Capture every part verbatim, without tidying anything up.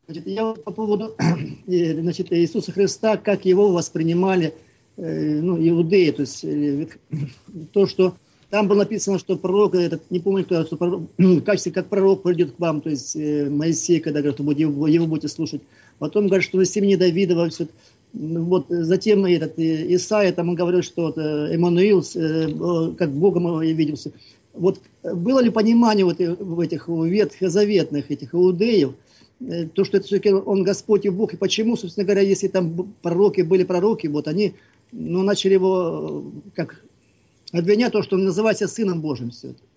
Значит, я вот по поводу э, значит, Иисуса Христа, как его воспринимали э, ну, иудеи, то есть э, то, что там было написано, что пророк, этот, не помню кто, что пророк, в качестве как пророк придет к вам, то есть э, Моисей, когда говорит, что будет, его, его будете слушать. Потом говорит, что вы семьи Давидова, все. Вот затем этот э, Исаия, там он говорил, что вот, э, Эммануил, э, как Богом виделся. Вот было ли понимание вот в этих ветхозаветных этих иудеев, то, что это все-таки он Господь и Бог, и почему, собственно говоря, если там пророки были пророки, вот они, ну, начали его как обвинять то, что он называет себя Сыном Божьим все это.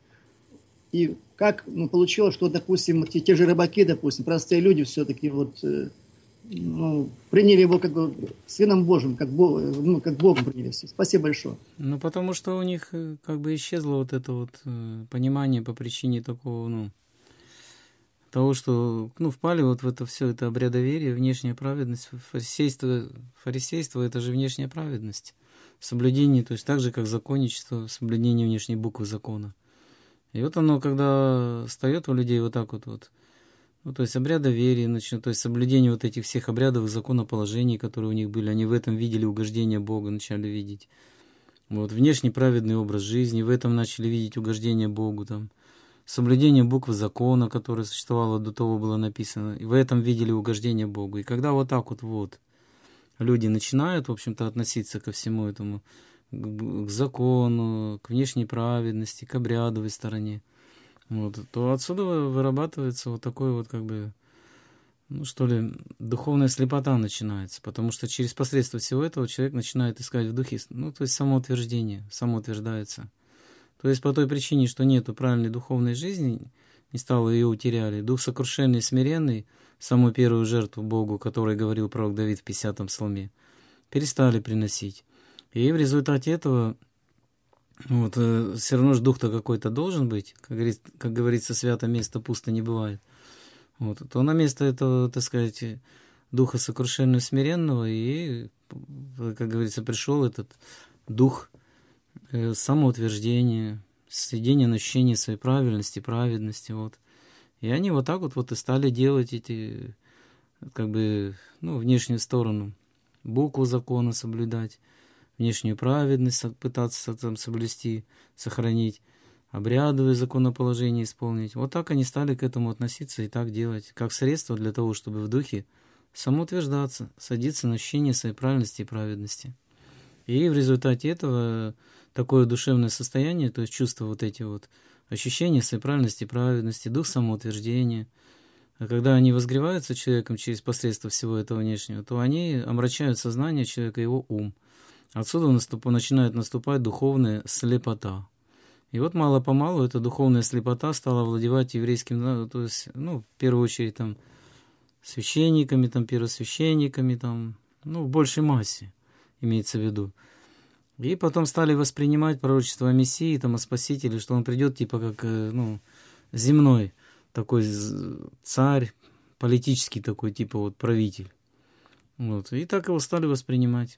И как ну, получилось, что, допустим, те, те же рыбаки, допустим, простые люди все-таки вот, ну, приняли его как бы Сыном Божьим, как, Бог, ну, как Богом приняли все. Спасибо большое. Ну, потому что у них как бы исчезло вот это вот понимание по причине такого, ну, того, что, ну, впали вот в это все, это обрядоверие, внешняя праведность, фарисейство, фарисейство, это же внешняя праведность, соблюдение, то есть так же, как законничество, соблюдение внешней буквы закона. И вот оно, когда встает у людей вот так вот, вот ну, то есть обрядоверие, начнет, то есть соблюдение вот этих всех обрядов и законоположений, которые у них были, они в этом видели угождение Бога, начали видеть. Вот, внешний праведный образ жизни, в этом начали видеть угождение Богу, там, соблюдение буквы закона, которое существовало до того, было написано, и в этом видели угождение Богу. И когда вот так вот, вот люди начинают, в общем-то, относиться ко всему этому, к закону, к внешней праведности, к обрядовой стороне, вот, то отсюда вырабатывается вот такой вот, как бы, ну, что ли, духовная слепота начинается, потому что через посредство всего этого человек начинает искать в духе, ну, то есть самоутверждение, самоутверждается. То есть по той причине, что нету правильной духовной жизни, не стало, ее утеряли. Дух сокрушенный и смиренный, самую первую жертву Богу, о которой говорил пророк Давид в пятидесятом псалме, перестали приносить. И в результате этого, вот, э, все равно же дух-то какой-то должен быть, как говорится, как говорится, свято место пусто не бывает. Вот, то на место этого, так сказать, духа сокрушенного и смиренного, и, как говорится, пришел этот дух самоутверждение, сведение на ощущение своей правильности, праведности, вот. И они вот так вот, вот и стали делать эти, как бы, ну, внешнюю сторону, букву закона соблюдать, внешнюю праведность пытаться там соблюсти, сохранить, обрядовые законоположения исполнить. Вот так они стали к этому относиться и так делать, как средство для того, чтобы в духе самоутверждаться, садиться на ощущение своей правильности и праведности. И в результате этого такое душевное состояние, то есть чувства вот эти вот, ощущения своей правильности и праведности, дух самоутверждения, а когда они возгреваются человеком через посредство всего этого внешнего, то они омрачают сознание человека, его ум. Отсюда наступ, начинает наступать духовная слепота. И вот мало-помалу эта духовная слепота стала овладевать еврейским, то есть, ну, в первую очередь, там, священниками, там, первосвященниками, там, ну, в большей массе, имеется в виду. И потом стали воспринимать пророчество о Мессии, там, о Спасителе, что он придет, типа, как, ну, земной такой царь, политический такой, типа, вот, правитель. Вот. И так его стали воспринимать.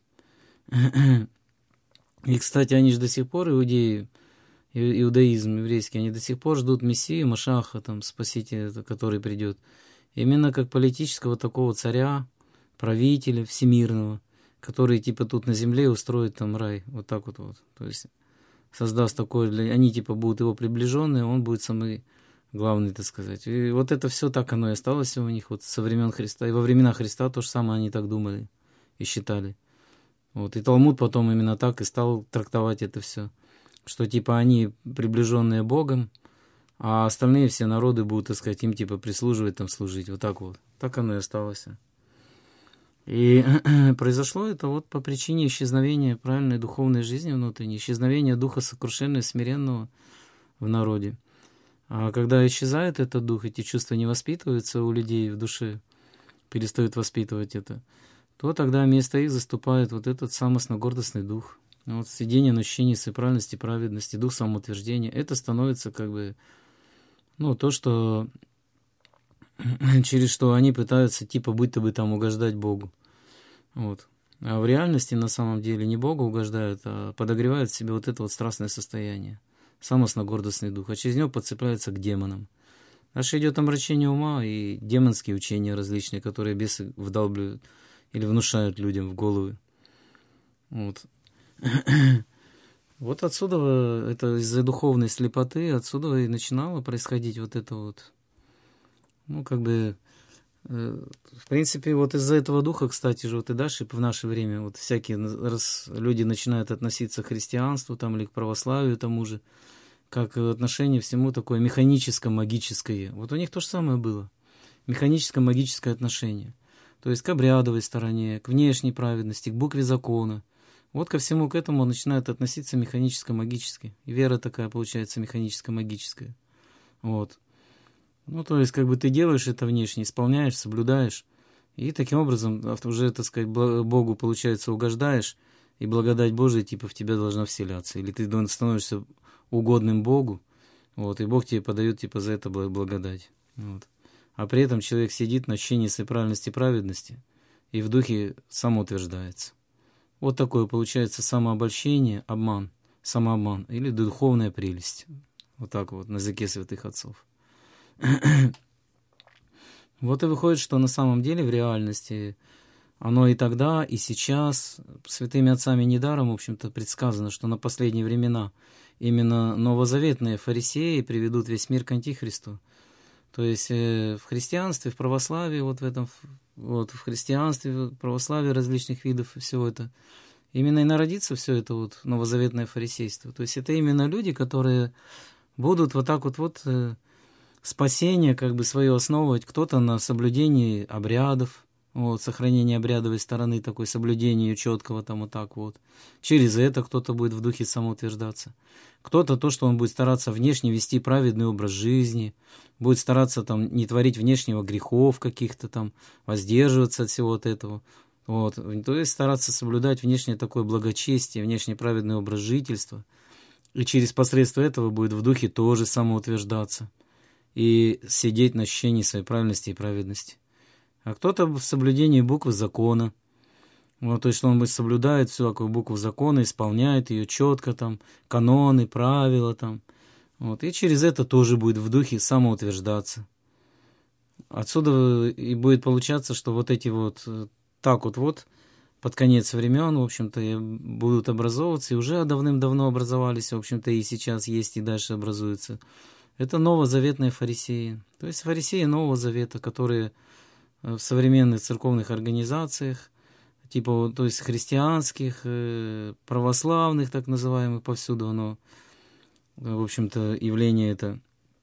И, кстати, они же до сих пор, иудеи, иудаизм еврейский, они до сих пор ждут Мессию, Машаха, там, Спасителя, который придет. Именно как политического такого царя, правителя всемирного, который типа тут на земле устроит там рай, вот так вот, вот. То есть создаст такое, для... они типа будут его приближенные, он будет самый главный, так сказать. И вот это все так оно и осталось у них вот со времен Христа. И во времена Христа то же самое они так думали и считали. Вот. И Талмуд потом именно так и стал трактовать это все, что типа они приближенные Богом, а остальные все народы будут, так сказать, им типа прислуживать, там служить. Вот так вот. Так оно и осталось. И произошло это вот по причине исчезновения правильной духовной жизни внутренней, исчезновения духа сокрушенного и смиренного в народе. А когда исчезает этот дух, эти чувства не воспитываются у людей в душе, перестают воспитывать это, то тогда вместо их заступает вот этот самостно-гордостный дух. Вот сведение на ощущение своей правильности, праведности, дух самоутверждения. Это становится как бы, ну, то, что через что они пытаются типа будто бы там угождать Богу. Вот. А в реальности на самом деле не Богу угождают, а подогревают в себе вот это вот страстное состояние, самостно-гордостный дух, а через него подцепляются к демонам. Дальше идет омрачение ума и демонские учения различные, которые бесы вдалбливают или внушают людям в головы. Вот. Вот отсюда, это из-за духовной слепоты, отсюда и начинало происходить вот это вот, ну, как бы, э, в принципе, вот из-за этого духа, кстати же, вот и дальше в наше время, вот всякие раз люди начинают относиться к христианству там или к православию тому же, как отношение всему такое механическо-магическое. Вот у них то же самое было. Механическо-магическое отношение. То есть к обрядовой стороне, к внешней праведности, к букве закона. Вот ко всему к этому начинают относиться механическо-магически. И вера такая получается механическо-магическая. Вот. Ну, то есть, как бы ты делаешь это внешне, исполняешь, соблюдаешь. И таким образом уже, так сказать, Богу, получается, угождаешь. И благодать Божия, типа, в тебя должна вселяться. Или ты становишься угодным Богу. Вот, и Бог тебе подает, типа, за это благодать. Вот. А при этом человек сидит на ощущении своей правильности и праведности. И в духе самоутверждается. Вот такое получается самообольщение, обман, самообман или духовная прелесть. Вот так вот на языке святых отцов. Вот и выходит, что на самом деле в реальности оно и тогда, и сейчас святыми отцами недаром, в общем-то, предсказано, что на последние времена именно новозаветные фарисеи приведут весь мир к антихристу. То есть в христианстве, в православии, вот в этом, вот в христианстве, в православии различных видов, всего это, именно и народится все это вот новозаветное фарисейство. То есть это именно люди, которые будут вот так вот вот спасение как бы свое основывать, кто-то на соблюдении обрядов, вот, сохранение обрядовой стороны, такой соблюдение ее четкого там вот так вот. Через это кто-то будет в духе самоутверждаться. Кто-то то, что он будет стараться внешне вести праведный образ жизни, будет стараться там не творить внешнего грехов каких-то там, воздерживаться от всего вот этого. Вот. То есть стараться соблюдать внешнее такое благочестие, внешне праведный образ жительства. И через посредство этого будет в духе тоже самоутверждаться и сидеть на ощущении своей правильности и праведности. А кто-то в соблюдении буквы закона. Вот, то есть, что он соблюдает всякую букву закона, исполняет ее четко, там, каноны, правила, там. Вот, и через это тоже будет в духе самоутверждаться. Отсюда и будет получаться, что вот эти вот так вот вот под конец времен, в общем-то, будут образовываться, и уже давным-давно образовались, в общем-то, и сейчас есть, и дальше образуются. Это новозаветные фарисеи. То есть фарисеи Нового Завета, которые в современных церковных организациях, типа, то есть христианских, православных, так называемых, повсюду оно, в общем-то, явление это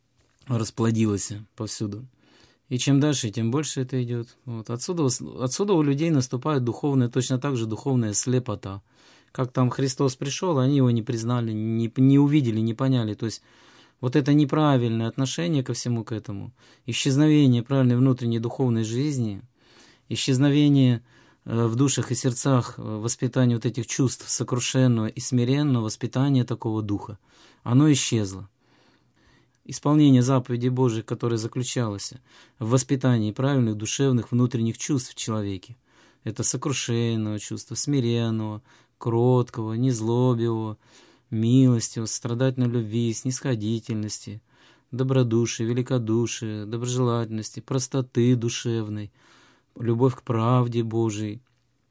расплодилось повсюду. И чем дальше, тем больше это идет. Вот. Отсюда, отсюда у людей наступает духовная, точно так же духовная слепота. Как там Христос пришел, они его не признали, не, не увидели, не поняли. То есть вот это неправильное отношение ко всему к этому, исчезновение правильной внутренней духовной жизни, исчезновение э, в душах и сердцах воспитания вот этих чувств сокрушенного и смиренного, воспитания такого духа, оно исчезло. Исполнение заповедей Божьих, которое заключалось в воспитании правильных душевных внутренних чувств в человеке, это сокрушенного чувства, смиренного, кроткого, незлобивого, милостивого, сострадательной любви, снисходительности, добродушия, великодушия, доброжелательности, простоты душевной, любовь к правде Божией.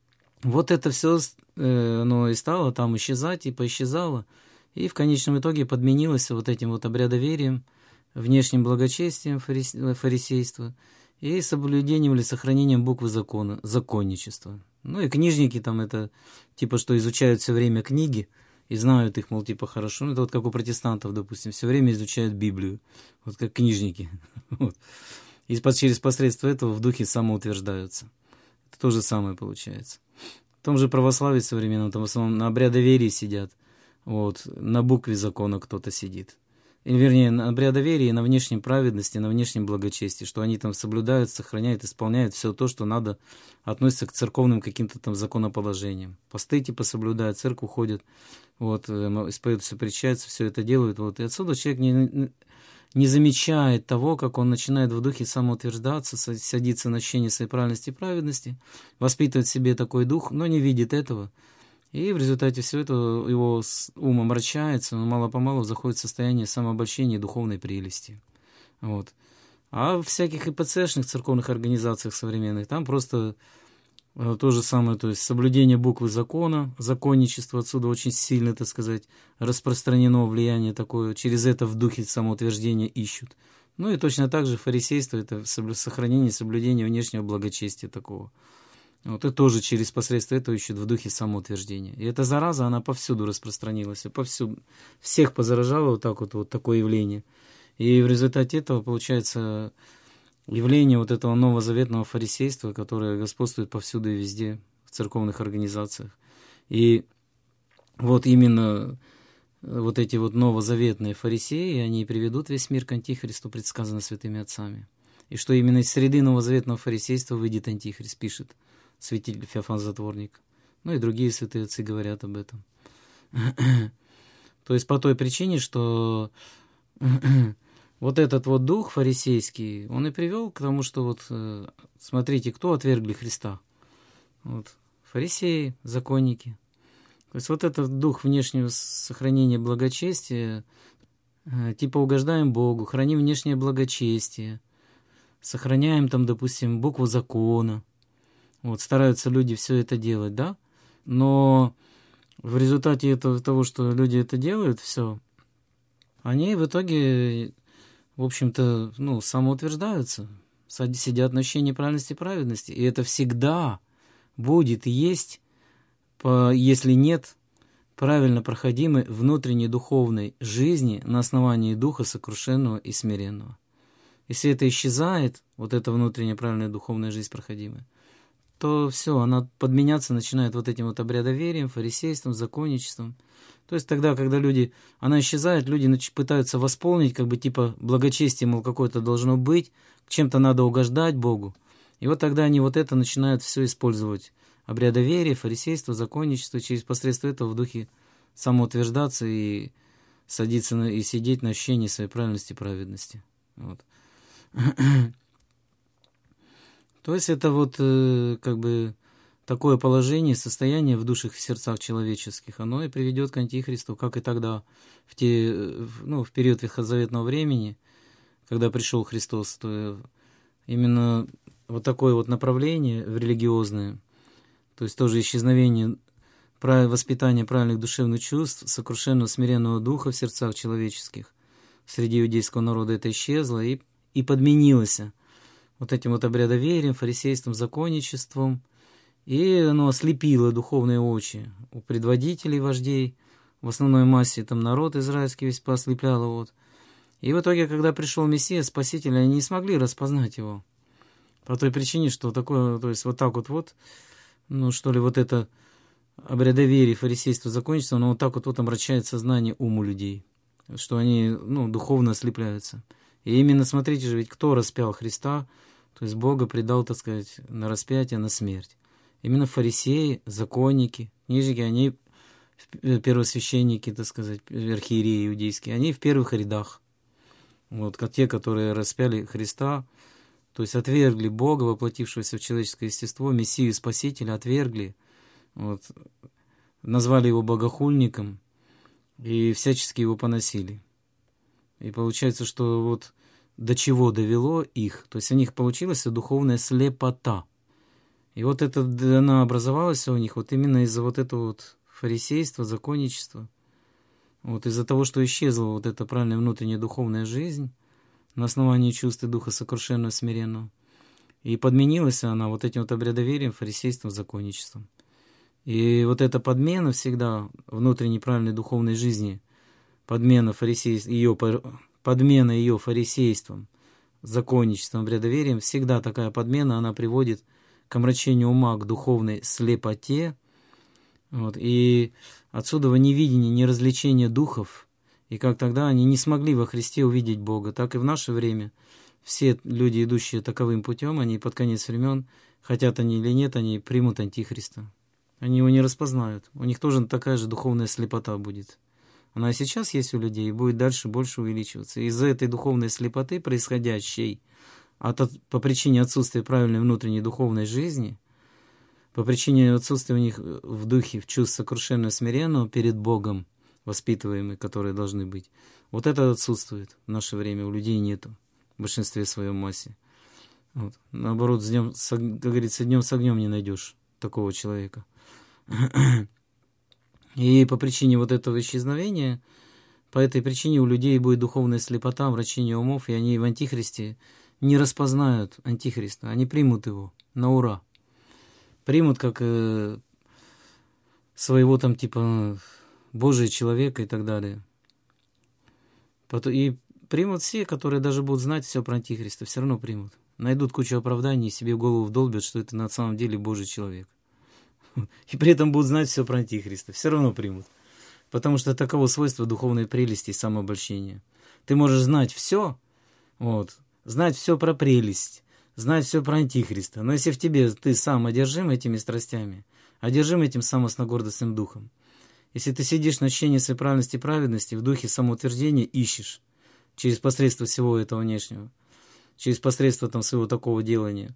Вот это все э, оно и стало там исчезать, и поисчезало, и в конечном итоге подменилось вот этим вот обрядоверием, внешним благочестием фарисейства и соблюдением или сохранением буквы закона, законничества. Ну и книжники там это, типа, что изучают все время книги, и знают их, мол, типа, хорошо. Ну, это вот как у протестантов, допустим, все время изучают Библию, вот как книжники. Вот. И через посредство этого в духе самоутверждаются. Это то же самое получается. В том же православии современном, там в основном на обрядоверии сидят, вот, на букве закона кто-то сидит. Или, вернее, на обрядоверии, на внешней праведности, на внешнем благочестии, что они там соблюдают, сохраняют, исполняют все то, что надо, относится к церковным каким-то там законоположениям. Посты типа соблюдают, в церковь ходят, вот, исповедуются, причащаются, все это делают. Вот. И отсюда человек не, не замечает того, как он начинает в духе самоутверждаться, садиться на ощущение своей правильности и праведности, воспитывает в себе такой дух, но не видит этого. И в результате всего этого его ум омрачается, он мало-помалу заходит в состояние самообольщения и духовной прелести. Вот. А в всяких и пэ цэ-шных церковных организациях современных там просто то же самое, то есть соблюдение буквы закона, законничество, отсюда очень сильно, так сказать, распространено влияние такое, через это в духе самоутверждения ищут. Ну и точно так же фарисейство – это сохранение, соблюдение внешнего благочестия такого. Вот и тоже через посредство этого ищут в духе самоутверждения. И эта зараза, она повсюду распространилась, повсюду. Всех позаражало вот так вот, вот такое явление. И в результате этого получается явление вот этого новозаветного фарисейства, которое господствует повсюду и везде в церковных организациях. И вот именно вот эти вот новозаветные фарисеи, они приведут весь мир к антихристу, предсказано святыми отцами. И что именно из среды новозаветного фарисейства выйдет антихрист, пишет святитель Феофан Затворник. Ну и другие святые отцы говорят об этом. То есть по той причине, что вот этот вот дух фарисейский, он и привел к тому, что вот, смотрите, кто отвергли Христа? Вот, фарисеи, законники. То есть вот этот дух внешнего сохранения благочестия, типа угождаем Богу, храним внешнее благочестие, сохраняем там, допустим, букву закона. Вот, стараются люди все это делать, да? Но в результате этого, того, что люди это делают, все, они в итоге, в общем-то, ну, самоутверждаются, сидят на ощущении правильности и праведности. И это всегда будет и есть, по, если нет правильно проходимой внутренней духовной жизни на основании духа сокрушенного и смиренного. Если это исчезает, вот эта внутренняя правильная духовная жизнь проходимая, то все, она подменяться начинает вот этим вот обрядоверием, фарисейством, законничеством. То есть тогда, когда люди, она исчезает, люди пытаются восполнить, как бы типа благочестие, мол, какое-то должно быть, чем-то надо угождать Богу. И вот тогда они вот это начинают все использовать. Обрядоверие, фарисейство, законничество, через посредство этого в духе самоутверждаться и садиться на, и сидеть на ощущении своей правильности и праведности. Вот. То есть это вот э, как бы такое положение, состояние в душах и сердцах человеческих, оно и приведет к антихристу, как и тогда, в, те, ну, в период ветхозаветного времени, когда пришел Христос, то именно вот такое вот направление в религиозное, то есть тоже исчезновение воспитания правильных душевных чувств, сокрушенного смиренного духа в сердцах человеческих, среди иудейского народа это исчезло и, и подменилось вот этим вот обрядоверием, фарисейством, законничеством, и оно ослепило духовные очи у предводителей, вождей, в основной массе там народ израильский весь поослепляло. Вот. И в итоге, когда пришел Мессия, Спаситель, они не смогли распознать его. По той причине, что такое, то есть вот так вот вот, ну что ли, вот это обрядоверие, фарисейство, законничество, оно вот так вот вот омрачает сознание уму людей, что они, ну, духовно ослепляются. И именно, смотрите же, ведь кто распял Христа, то есть Бога предал, так сказать, на распятие, на смерть. Именно фарисеи, законники, книжники, они, первосвященники, так сказать, архиереи иудейские, они в первых рядах. Вот, как те, которые распяли Христа, то есть отвергли Бога, воплотившегося в человеческое естество, Мессию Спасителя, отвергли, вот, назвали его богохульником и всячески его поносили. И получается, что вот до чего довело их, то есть у них получилась духовная слепота. И вот это, она образовалась у них вот именно из-за вот этого вот фарисейства, законничества. Вот из-за того, что исчезла вот эта правильная внутренняя духовная жизнь на основании чувств и духа сокрушенного, смиренного. И подменилась она вот этим вот обрядоверием, фарисейством, законничеством. И вот эта подмена всегда внутренней правильной духовной жизни, подмена фарисейств, ее, подмена ее фарисейством, законничеством, обрядоверием, всегда такая подмена, она приводит к омрачению ума, к духовной слепоте, вот, и отсюда невидение, неразличение духов, и как тогда они не смогли во Христе увидеть Бога, так и в наше время все люди, идущие таковым путем, они под конец времен, хотят они или нет, они примут антихриста. Они его не распознают. У них тоже такая же духовная слепота будет. Она и сейчас есть у людей и будет дальше больше увеличиваться. Из-за этой духовной слепоты, происходящей от, от, по причине отсутствия правильной внутренней духовной жизни, по причине отсутствия у них в духе, в чувств сокрушенного смиренного перед Богом, воспитываемые, которые должны быть. Вот это отсутствует в наше время, у людей нету. в большинстве своем массе. Вот. Наоборот, с днем, с, как говорится, днем с огнем не найдешь такого человека. И по причине вот этого исчезновения, по этой причине у людей будет духовная слепота, омрачение умов, и они в Антихристе не распознают Антихриста, они примут его на ура. Примут как э, своего там типа Божия человека и так далее. И примут все, которые даже будут знать все про Антихриста, все равно примут. Найдут кучу оправданий и себе в голову вдолбят, что это на самом деле Божий человек. И при этом будут знать все про Антихриста. Все равно примут. Потому что таково свойство духовной прелести и самообольщения. Ты можешь знать все, вот, знать все про прелесть, знать все про Антихриста. Но если в тебе ты сам одержим этими страстями, одержим этим самостногордостным духом, если ты сидишь на чтении своей праведности и праведности, в духе самоутверждения ищешь через посредство всего этого внешнего, через посредство там своего такого делания,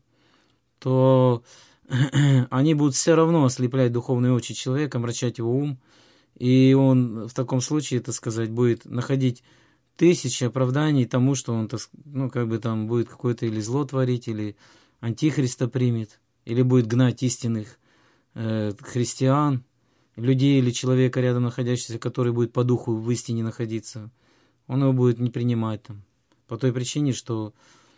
то они будут все равно ослеплять духовные очи человека, омрачать его ум, и он в таком случае, так сказать, будет находить тысячи оправданий тому, что он, ну, как бы там будет какое-то или зло творить, или Антихриста примет, или будет гнать истинных э, христиан, людей или человека рядом находящегося, который будет по духу в истине находиться. Он его будет не принимать там, по той причине, что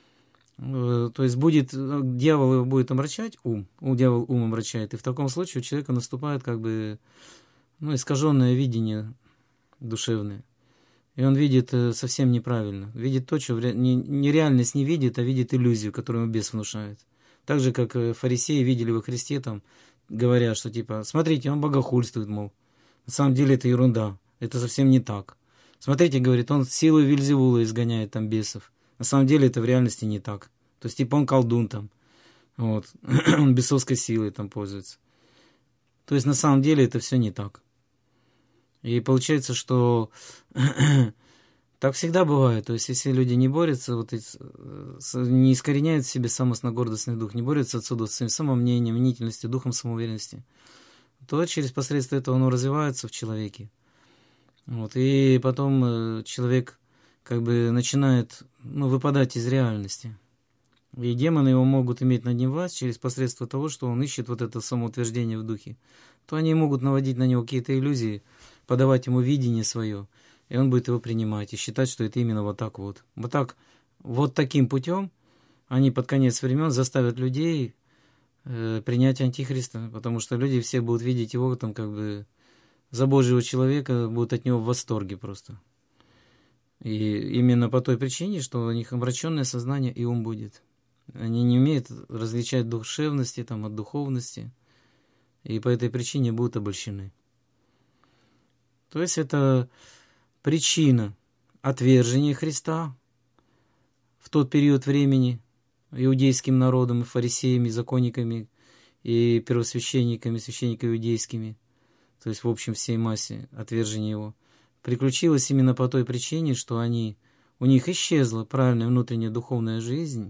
То есть будет, дьявол его будет омрачать, ум, у дьявол ум омрачает, и в таком случае у человека наступает как бы ну, искаженное видение душевное. И он видит совсем неправильно. Видит то, что не, не реальность не видит, а видит иллюзию, которую ему бес внушает. Так же, как фарисеи видели во Христе, там, говоря, что типа, смотрите, он богохульствует, мол. На самом деле это ерунда, это совсем не так. Смотрите, говорит, он силой Вельзевула изгоняет там бесов. На самом деле это в реальности не так. То есть, типа, он колдун там. Вот. Он бесовской силой там пользуется. То есть, на самом деле это все не так. И получается, что так всегда бывает. То есть, если люди не борются, вот, не искореняют в себе самостногордостный дух, не борются отсюда с своим самомнением, мнительностью, духом самоуверенности, то через посредство этого оно развивается в человеке. Вот. И потом человек как бы начинает ну, выпадать из реальности. И демоны его могут иметь над ним власть через посредство того, что он ищет вот это самоутверждение в духе. То они могут наводить на него какие-то иллюзии, подавать ему видение свое, и он будет его принимать и считать, что это именно вот так вот. Вот так, вот таким путем они под конец времен заставят людей э, принять Антихриста, потому что люди все будут видеть его там как бы за Божьего человека, будут от него в восторге просто. И именно по той причине, что у них омраченное сознание и ум будет. Они не умеют различать душевности там, от духовности, и по этой причине будут обольщены. То есть это причина отвержения Христа в тот период времени иудейским народом, и фарисеями, и законниками, и первосвященниками, священниками иудейскими, то есть в общем всей массе отвержения его, приключилось именно по той причине, что они, у них исчезла правильная внутренняя духовная жизнь,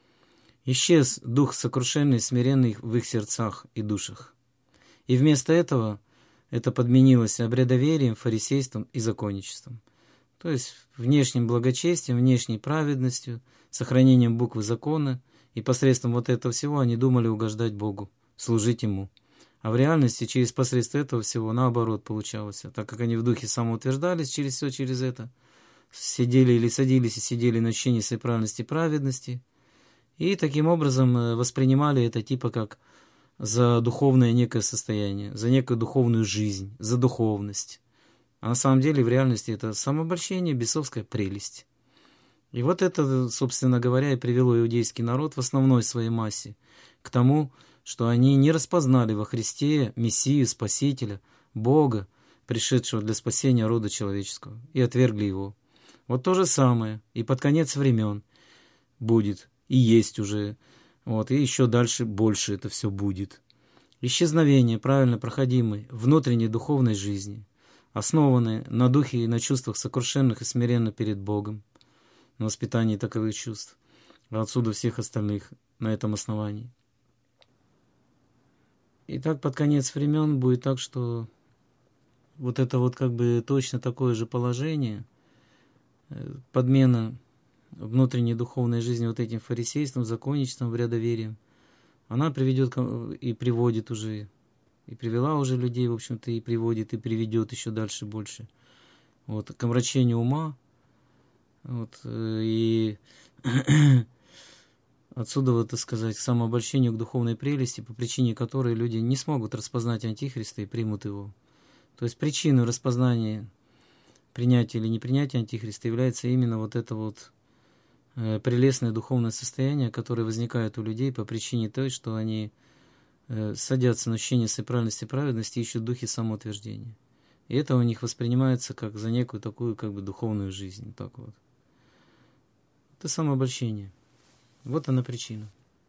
исчез дух сокрушенный, смиренный в их сердцах и душах. И вместо этого это подменилось обрядоверием, фарисейством и законничеством. То есть внешним благочестием, внешней праведностью, сохранением буквы закона, и посредством вот этого всего они думали угождать Богу, служить Ему. А в реальности через посредство этого всего наоборот получалось. Так как они в духе самоутверждались через все, через это, сидели или садились и сидели на чтении своей праведности и праведности, и таким образом воспринимали это типа как за духовное некое состояние, за некую духовную жизнь, за духовность. А на самом деле в реальности это самообольщение, бесовская прелесть. И вот это, собственно говоря, и привело иудейский народ в основной своей массе к тому, что они не распознали во Христе Мессию, Спасителя, Бога, пришедшего для спасения рода человеческого, и отвергли Его. Вот то же самое и под конец времен будет, и есть уже, вот, и еще дальше больше это все будет. Исчезновение правильно проходимой внутренней духовной жизни, основанной на духе и на чувствах сокрушенных и смиренно перед Богом, на воспитании таковых чувств, а отсюда всех остальных на этом основании. И так под конец времен будет так, что вот это вот как бы точно такое же положение, подмена внутренней духовной жизни вот этим фарисейством, законничеством, врядоверием, она приведет и приводит уже, и привела уже людей, в общем-то, и приводит, и приведет еще дальше больше. Вот, к омрачению ума, вот, и отсюда, вот, так сказать, к самообольщению, к духовной прелести, по причине которой люди не смогут распознать Антихриста и примут его. То есть причиной распознания, принятия или непринятия Антихриста является именно вот это вот э, прелестное духовное состояние, которое возникает у людей по причине той, что они э, садятся на ощущение своей правильности и праведности и ищут духи самоутверждения. И это у них воспринимается как за некую такую как бы духовную жизнь. Так вот. Это самообольщение. Вот она причина.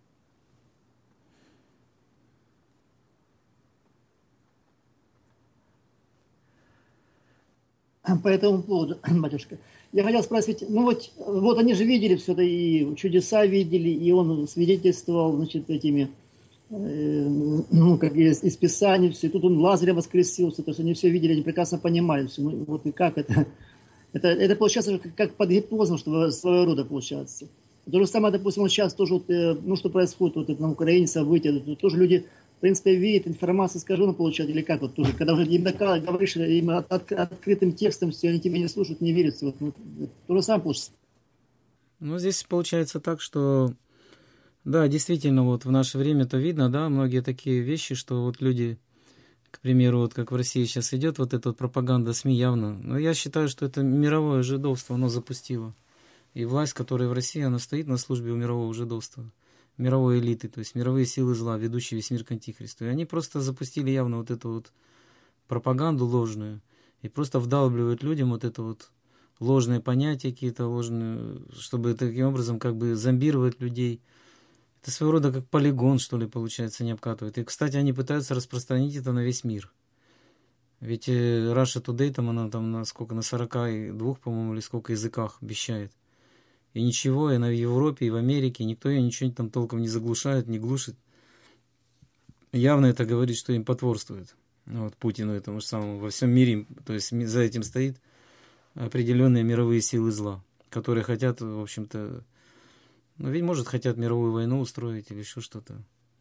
По этому поводу, батюшка, я хотел спросить, ну вот, вот они же видели все это, и чудеса видели, и он свидетельствовал, значит, этими, э, ну, как из, из Писаний, все, и тут он Лазаря воскресился, то есть они все видели, они прекрасно понимали все, ну вот и как это, это, это получается как, как под гипнозом, что своего рода получается. То же самое, допустим, вот сейчас тоже, вот, ну, что происходит вот это на Украине, события, тоже люди, в принципе, видят, информацию искаженно получают, или как вот тоже, когда уже им говоришь, им от, от, открытым текстом все, они тебя не слушают, не верят, вот, ну, то же самое получится. Ну, здесь получается так, что, да, действительно, вот в наше время то видно, да, многие такие вещи, что вот люди, к примеру, вот как в России сейчас идет вот эта вот пропаганда СМИ явно, но я считаю, что это мировое жидовство, оно запустило. И власть, которая в России, она стоит на службе у мирового жидовства, мировой элиты, то есть мировые силы зла, ведущие весь мир к Антихристу. И они просто запустили явно вот эту вот пропаганду ложную и просто вдалбливают людям вот это вот ложные понятия какие-то, ложные, чтобы таким образом как бы зомбировать людей. Это своего рода как полигон, что ли, получается, не обкатывают. И, кстати, они пытаются распространить это на весь мир. Ведь Russia Today, там она там на сколько, на сорока двух, по-моему, или сколько языках вещает. И ничего, и она в Европе, и в Америке, никто ее ничего там толком не заглушает, не глушит. Явно это говорит, что им потворствует. Вот, Путину этому же самому. Во всем мире, то есть за этим стоит определенные мировые силы зла, которые хотят, в общем-то, ну, ведь, может, хотят мировую войну устроить или еще что-то.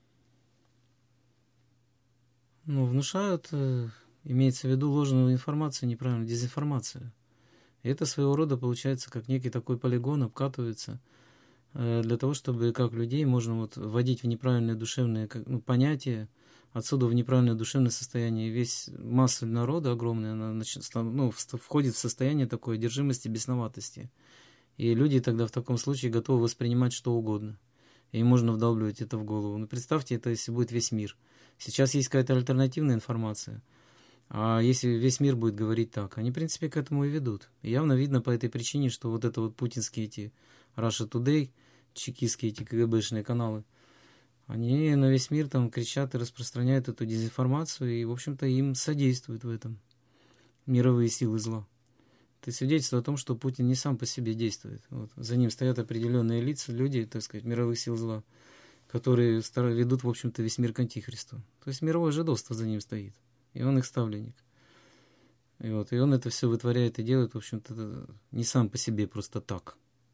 Ну, внушают, имеется в виду ложную информацию, неправильную дезинформацию. И это своего рода получается как некий такой полигон, обкатывается для того, чтобы как людей можно вот вводить в неправильные душевные ну, понятия, отсюда в неправильное душевное состояние. И весь масса народа огромная, она значит, ну, входит в состояние такой одержимости, бесноватости. И люди тогда в таком случае готовы воспринимать что угодно. И им можно вдалбливать это в голову. Ну, представьте, это если будет весь мир. Сейчас есть какая-то альтернативная информация. А если весь мир будет говорить так, они, в принципе, к этому и ведут. И явно видно по этой причине, что вот это вот путинские эти Russia Today, чекистские эти КГБшные каналы, они на весь мир там кричат и распространяют эту дезинформацию, и, в общем-то, им содействуют в этом мировые силы зла. Это свидетельство о том, что Путин не сам по себе действует. Вот. За ним стоят определенные лица, люди, так сказать, мировых сил зла, которые ведут, в общем-то, весь мир к Антихристу. То есть мировое жидовство за ним стоит. И он их ставленник. И, вот, и он это все вытворяет и делает, в общем-то, не сам по себе, просто так.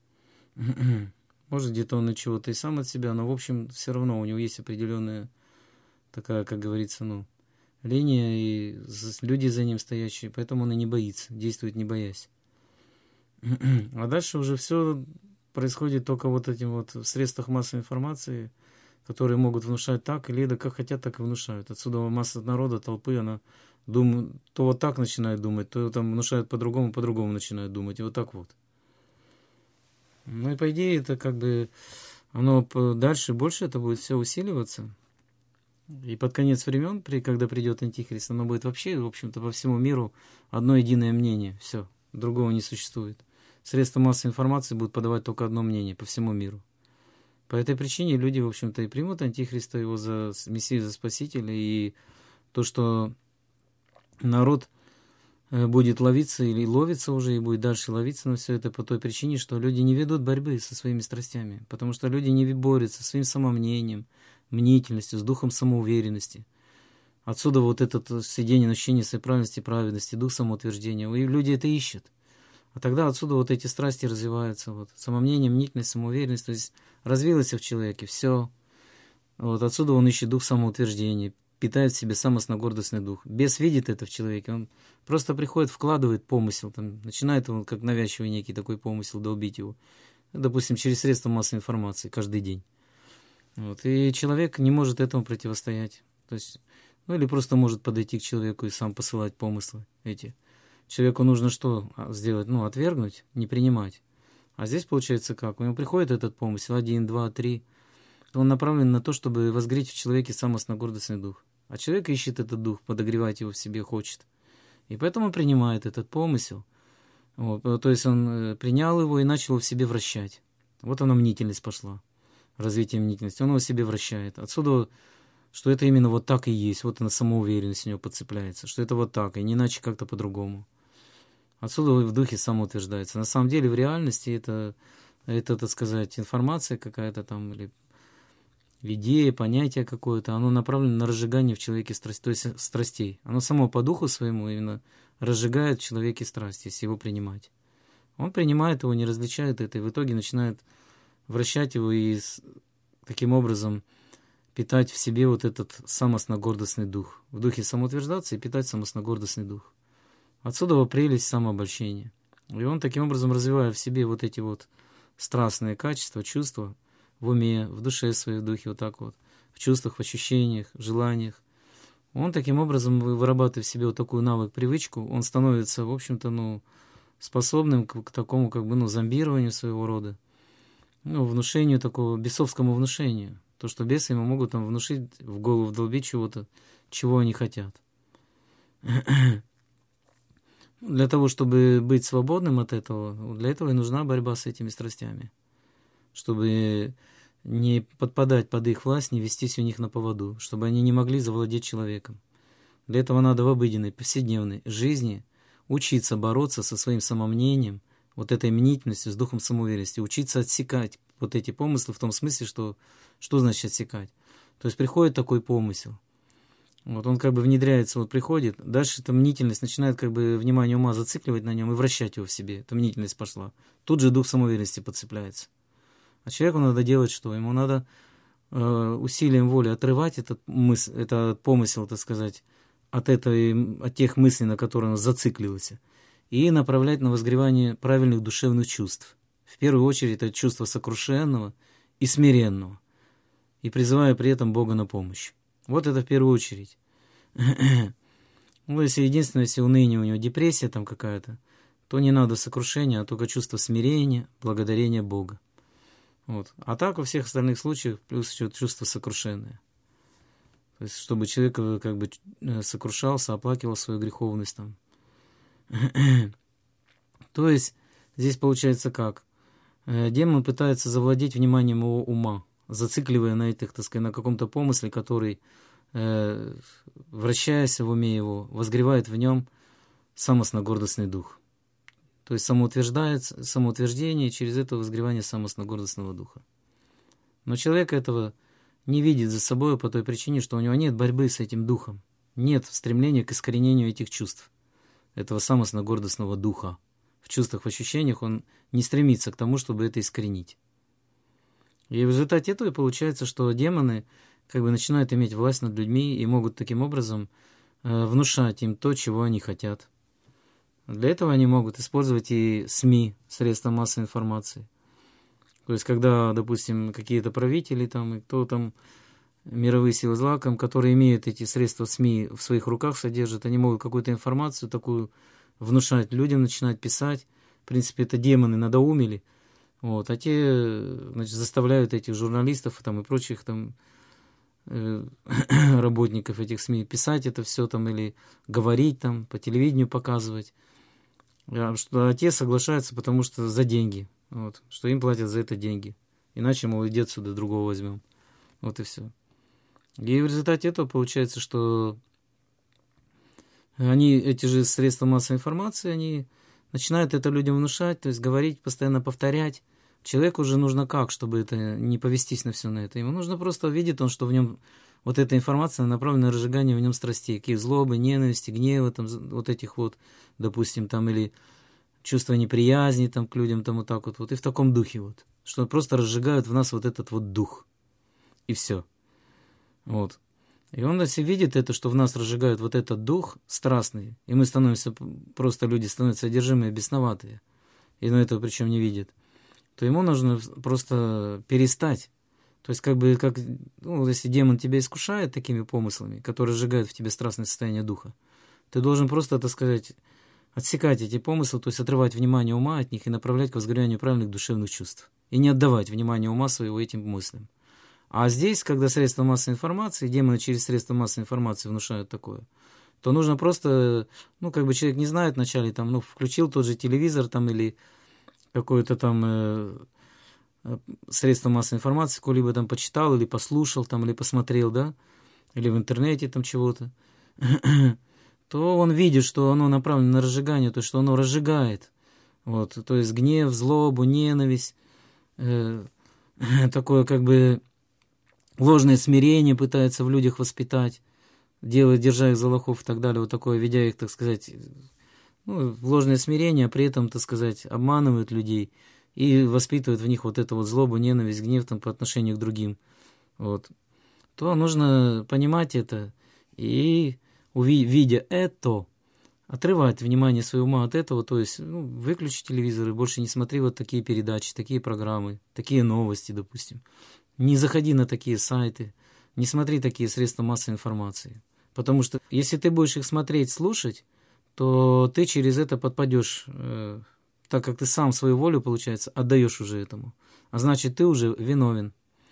Может, где-то он и чего-то и сам от себя, но, в общем, все равно у него есть определенная такая, как говорится, ну, линия, и люди за ним стоящие, поэтому он и не боится, действует не боясь. А дальше уже все происходит только вот этим вот в средствах массовой информации, которые могут внушать так, или да, как хотят, так и внушают. Отсюда масса народа, толпы, она думает, то вот так начинает думать, то там внушают по-другому, по-другому начинают думать, и вот так вот. Ну и по идее это как бы, оно дальше, больше это будет все усиливаться. И под конец времен, при, когда придет Антихрист, оно будет вообще, в общем-то, по всему миру одно единое мнение, все, другого не существует. Средства массовой информации будут подавать только одно мнение по всему миру. По этой причине люди, в общем-то, и примут Антихриста, его за Мессию, за Спасителя, и то, что народ будет ловиться или ловится уже, и будет дальше ловиться на все это по той причине, что люди не ведут борьбы со своими страстями, потому что люди не борются со своим самомнением, мнительностью, с духом самоуверенности. Отсюда вот это сидение, ощущение своей правильности и праведности, дух самоутверждения. И люди это ищут. А тогда отсюда вот эти страсти развиваются. Вот. Самомнение, мнительность, самоуверенность. То есть развилось в человеке все. Вот. Отсюда он ищет дух самоутверждения, питает в себе самостно-гордостный дух. Бес видит это в человеке. Он просто приходит, вкладывает помысел. Там, начинает он как навязчивый некий такой помысел долбить его. Допустим, через средства массовой информации каждый день. Вот. И человек не может этому противостоять. То есть, ну или просто может подойти к человеку и сам посылать помыслы эти. Человеку нужно что сделать? Ну, отвергнуть, не принимать. А здесь получается как? У него приходит этот помысел, один, два, три. Он направлен на то, чтобы возгреть в человеке самостно-гордостный дух. А человек ищет этот дух, подогревать его в себе хочет. И поэтому принимает этот помысел. Вот. То есть он принял его и начал его в себе вращать. Вот она мнительность пошла. Развитие мнительности. Он его в себе вращает. Отсюда, что это именно вот так и есть. Вот она самоуверенность у него подцепляется. Что это вот так, и не иначе как-то по-другому. Отсюда в духе самоутверждается. На самом деле, в реальности это, это, так сказать, информация какая-то там, или идея, понятие какое-то, оно направлено на разжигание в человеке страстей, то есть страстей. Оно само по духу своему именно разжигает в человеке страсть, если его принимать. Он принимает его, не различает это, и в итоге начинает вращать его и таким образом питать в себе вот этот самостно-гордостный дух. В духе самоутверждаться и питать самостно-гордостный дух. Отсюда прелесть самообольщения. И он таким образом, развивая в себе вот эти вот страстные качества, чувства, в уме, в душе своей, в духе, вот так вот, в чувствах, в ощущениях, в желаниях, он таким образом, вырабатывая в себе вот такую навык, привычку, он становится, в общем-то, ну, способным к, к такому, как бы, ну, зомбированию своего рода, ну, внушению такого, бесовскому внушению. То, что бесы ему могут там внушить, в голову вдолбить чего-то, чего они хотят. Для того, чтобы быть свободным от этого, для этого и нужна борьба с этими страстями. Чтобы не подпадать под их власть, не вестись у них на поводу, чтобы они не могли завладеть человеком. Для этого надо в обыденной, повседневной жизни учиться бороться со своим самомнением, вот этой мнительностью, с духом самоуверенности, учиться отсекать вот эти помыслы в том смысле, что что значит отсекать. То есть приходит такой помысел, вот он как бы внедряется, вот приходит, дальше эта мнительность начинает как бы внимание ума зацикливать на нем и вращать его в себе, эта мнительность пошла. Тут же дух самоуверенности подцепляется. А человеку надо делать что? Ему надо э, усилием воли отрывать этот, мысль, этот помысел, так сказать, от, этой, от тех мыслей, на которые он зациклился, и направлять на возгревание правильных душевных чувств. В первую очередь это чувство сокрушенного и смиренного, и призывая при этом Бога на помощь. Вот это в первую очередь. Ну, если единственное, если уныние у него, депрессия там какая-то, то не надо сокрушения, а только чувство смирения, благодарения Бога. Вот. А так во всех остальных случаях плюс еще чувство сокрушенное. То есть, чтобы человек как бы сокрушался, оплакивал свою греховность там. То есть, здесь получается как? Демон пытается завладеть вниманием его ума, зацикливая на этих, так сказать, на каком-то помысле, который, э, вращаясь в уме его, возгревает в нем самостно-гордостный дух. То есть самоутверждается, самоутверждение, и через это возгревание самостно-гордостного духа. Но человек этого не видит за собой по той причине, что у него нет борьбы с этим духом, нет стремления к искоренению этих чувств, этого самостно-гордостного духа. В чувствах, в ощущениях он не стремится к тому, чтобы это искоренить. И в результате этого получается, что демоны как бы начинают иметь власть над людьми и могут таким образом э, внушать им то, чего они хотят. Для этого они могут использовать и СМИ, средства массовой информации. То есть, когда, допустим, какие-то правители, там, и кто там, мировые силы зла, которые имеют эти средства СМИ в своих руках, содержат, они могут какую-то информацию такую внушать людям, начинать писать. В принципе, это демоны надоумили. Вот, а те, значит, заставляют этих журналистов там, и прочих там, э, работников этих СМИ писать это все там, или говорить там, по телевидению показывать. А, что, а те соглашаются, потому что за деньги. Вот, что им платят за это деньги. Иначе, мол, иди отсюда, другого возьмем. Вот и все. И в результате этого получается, что они, эти же средства массовой информации, они начинают это людям внушать, то есть говорить, постоянно повторять. Человеку уже нужно как, чтобы это не повестись на все на это? Ему нужно просто, видит он, что в нем вот эта информация направлена на разжигание в нем страстей, каких злобы, ненависти, гнева, там, вот этих вот, допустим, там, или чувство неприязни там, к людям, там, вот так вот, вот, и в таком духе вот, что просто разжигают в нас вот этот вот дух, и все. Вот. И он, если видит это, что в нас разжигают вот этот дух страстный, и мы становимся, просто люди становятся одержимые, бесноватые, и на этого причем не видит, то ему нужно просто перестать. То есть, как бы, как, ну, если демон тебя искушает такими помыслами, которые сжигают в тебе страстное состояние духа, ты должен просто, так сказать, отсекать эти помыслы, то есть отрывать внимание ума от них и направлять к возгорянию правильных душевных чувств. И не отдавать внимание ума своего этим мыслям. А здесь, когда средства массовой информации, демоны через средства массовой информации внушают такое, то нужно просто, ну, как бы человек не знает вначале, там, ну, включил тот же телевизор там или какое-то там э, средство массовой информации, какое-либо там почитал или послушал там, или посмотрел, да, или в интернете там чего-то, то он видит, что оно направлено на разжигание, то есть, что оно разжигает. Вот, то есть гнев, злобу, ненависть, э, такое как бы ложное смирение пытается в людях воспитать, делая, держа их за лохов и так далее, вот такое, ведя их, так сказать, ну, в ложное смирение, а при этом, так сказать, обманывают людей и воспитывают в них вот эту вот злобу, ненависть, гнев там, по отношению к другим. Вот. То нужно понимать это и, видя это, отрывать внимание своего ума от этого, то есть ну, выключи телевизор и больше не смотри вот такие передачи, такие программы, такие новости, допустим. Не заходи на такие сайты, не смотри такие средства массовой информации. Потому что если ты будешь их смотреть, слушать, то ты через это подпадешь, э, так как ты сам свою волю, получается, отдаешь уже этому. А значит, ты уже виновен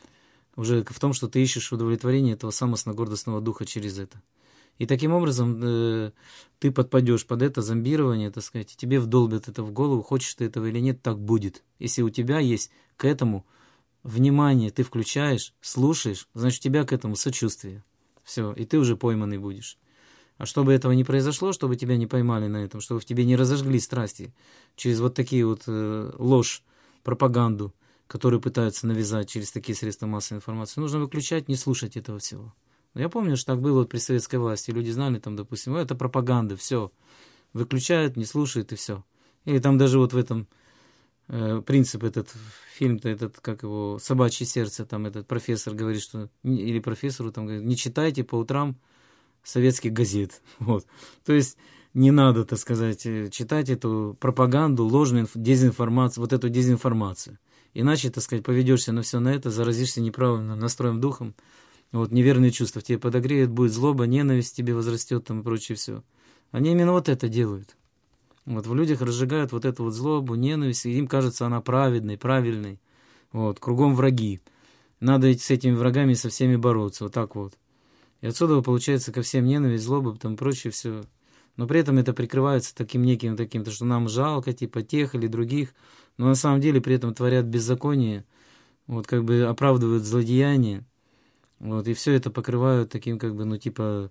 уже в том, что ты ищешь удовлетворение этого самостно-гордостного духа через это. И таким образом э, ты подпадешь под это зомбирование, так сказать, и тебе вдолбят это в голову, хочешь ты этого или нет, так будет. Если у тебя есть к этому внимание, ты включаешь, слушаешь, значит, у тебя к этому сочувствие. Все, и ты уже пойманный будешь. А чтобы этого не произошло, чтобы тебя не поймали на этом, чтобы в тебе не разожгли страсти через вот такие вот э, ложь, пропаганду, которую пытаются навязать через такие средства массовой информации, нужно выключать, не слушать этого всего. Я помню, что так было вот при советской власти. Люди знали, там, допустим, это пропаганда, все. Выключают, не слушают и все. Или там даже вот в этом э, принцип этот, фильм-то этот, как его, «Собачье сердце», там этот профессор говорит, что, или профессору там говорит, не читайте по утрам советских газет. Вот. То есть не надо, так сказать, читать эту пропаганду, ложную дезинформацию, вот эту дезинформацию. Иначе, так сказать, поведешься на все на это, заразишься неправильным настроем духом, вот, неверные чувства в тебе подогреют, будет злоба, ненависть тебе возрастет там и прочее все. Они именно вот это делают. Вот, в людях разжигают вот эту вот злобу, ненависть, и им кажется она праведной, правильной. Вот, кругом враги. Надо с этими врагами со всеми бороться, вот так вот. И отсюда получается ко всем ненависть, злоба, там прочее все. Но при этом это прикрывается таким неким таким, то что нам жалко, типа тех или других, но на самом деле при этом творят беззаконие, вот как бы оправдывают злодеяние, вот, и все это покрывают таким как бы, ну типа,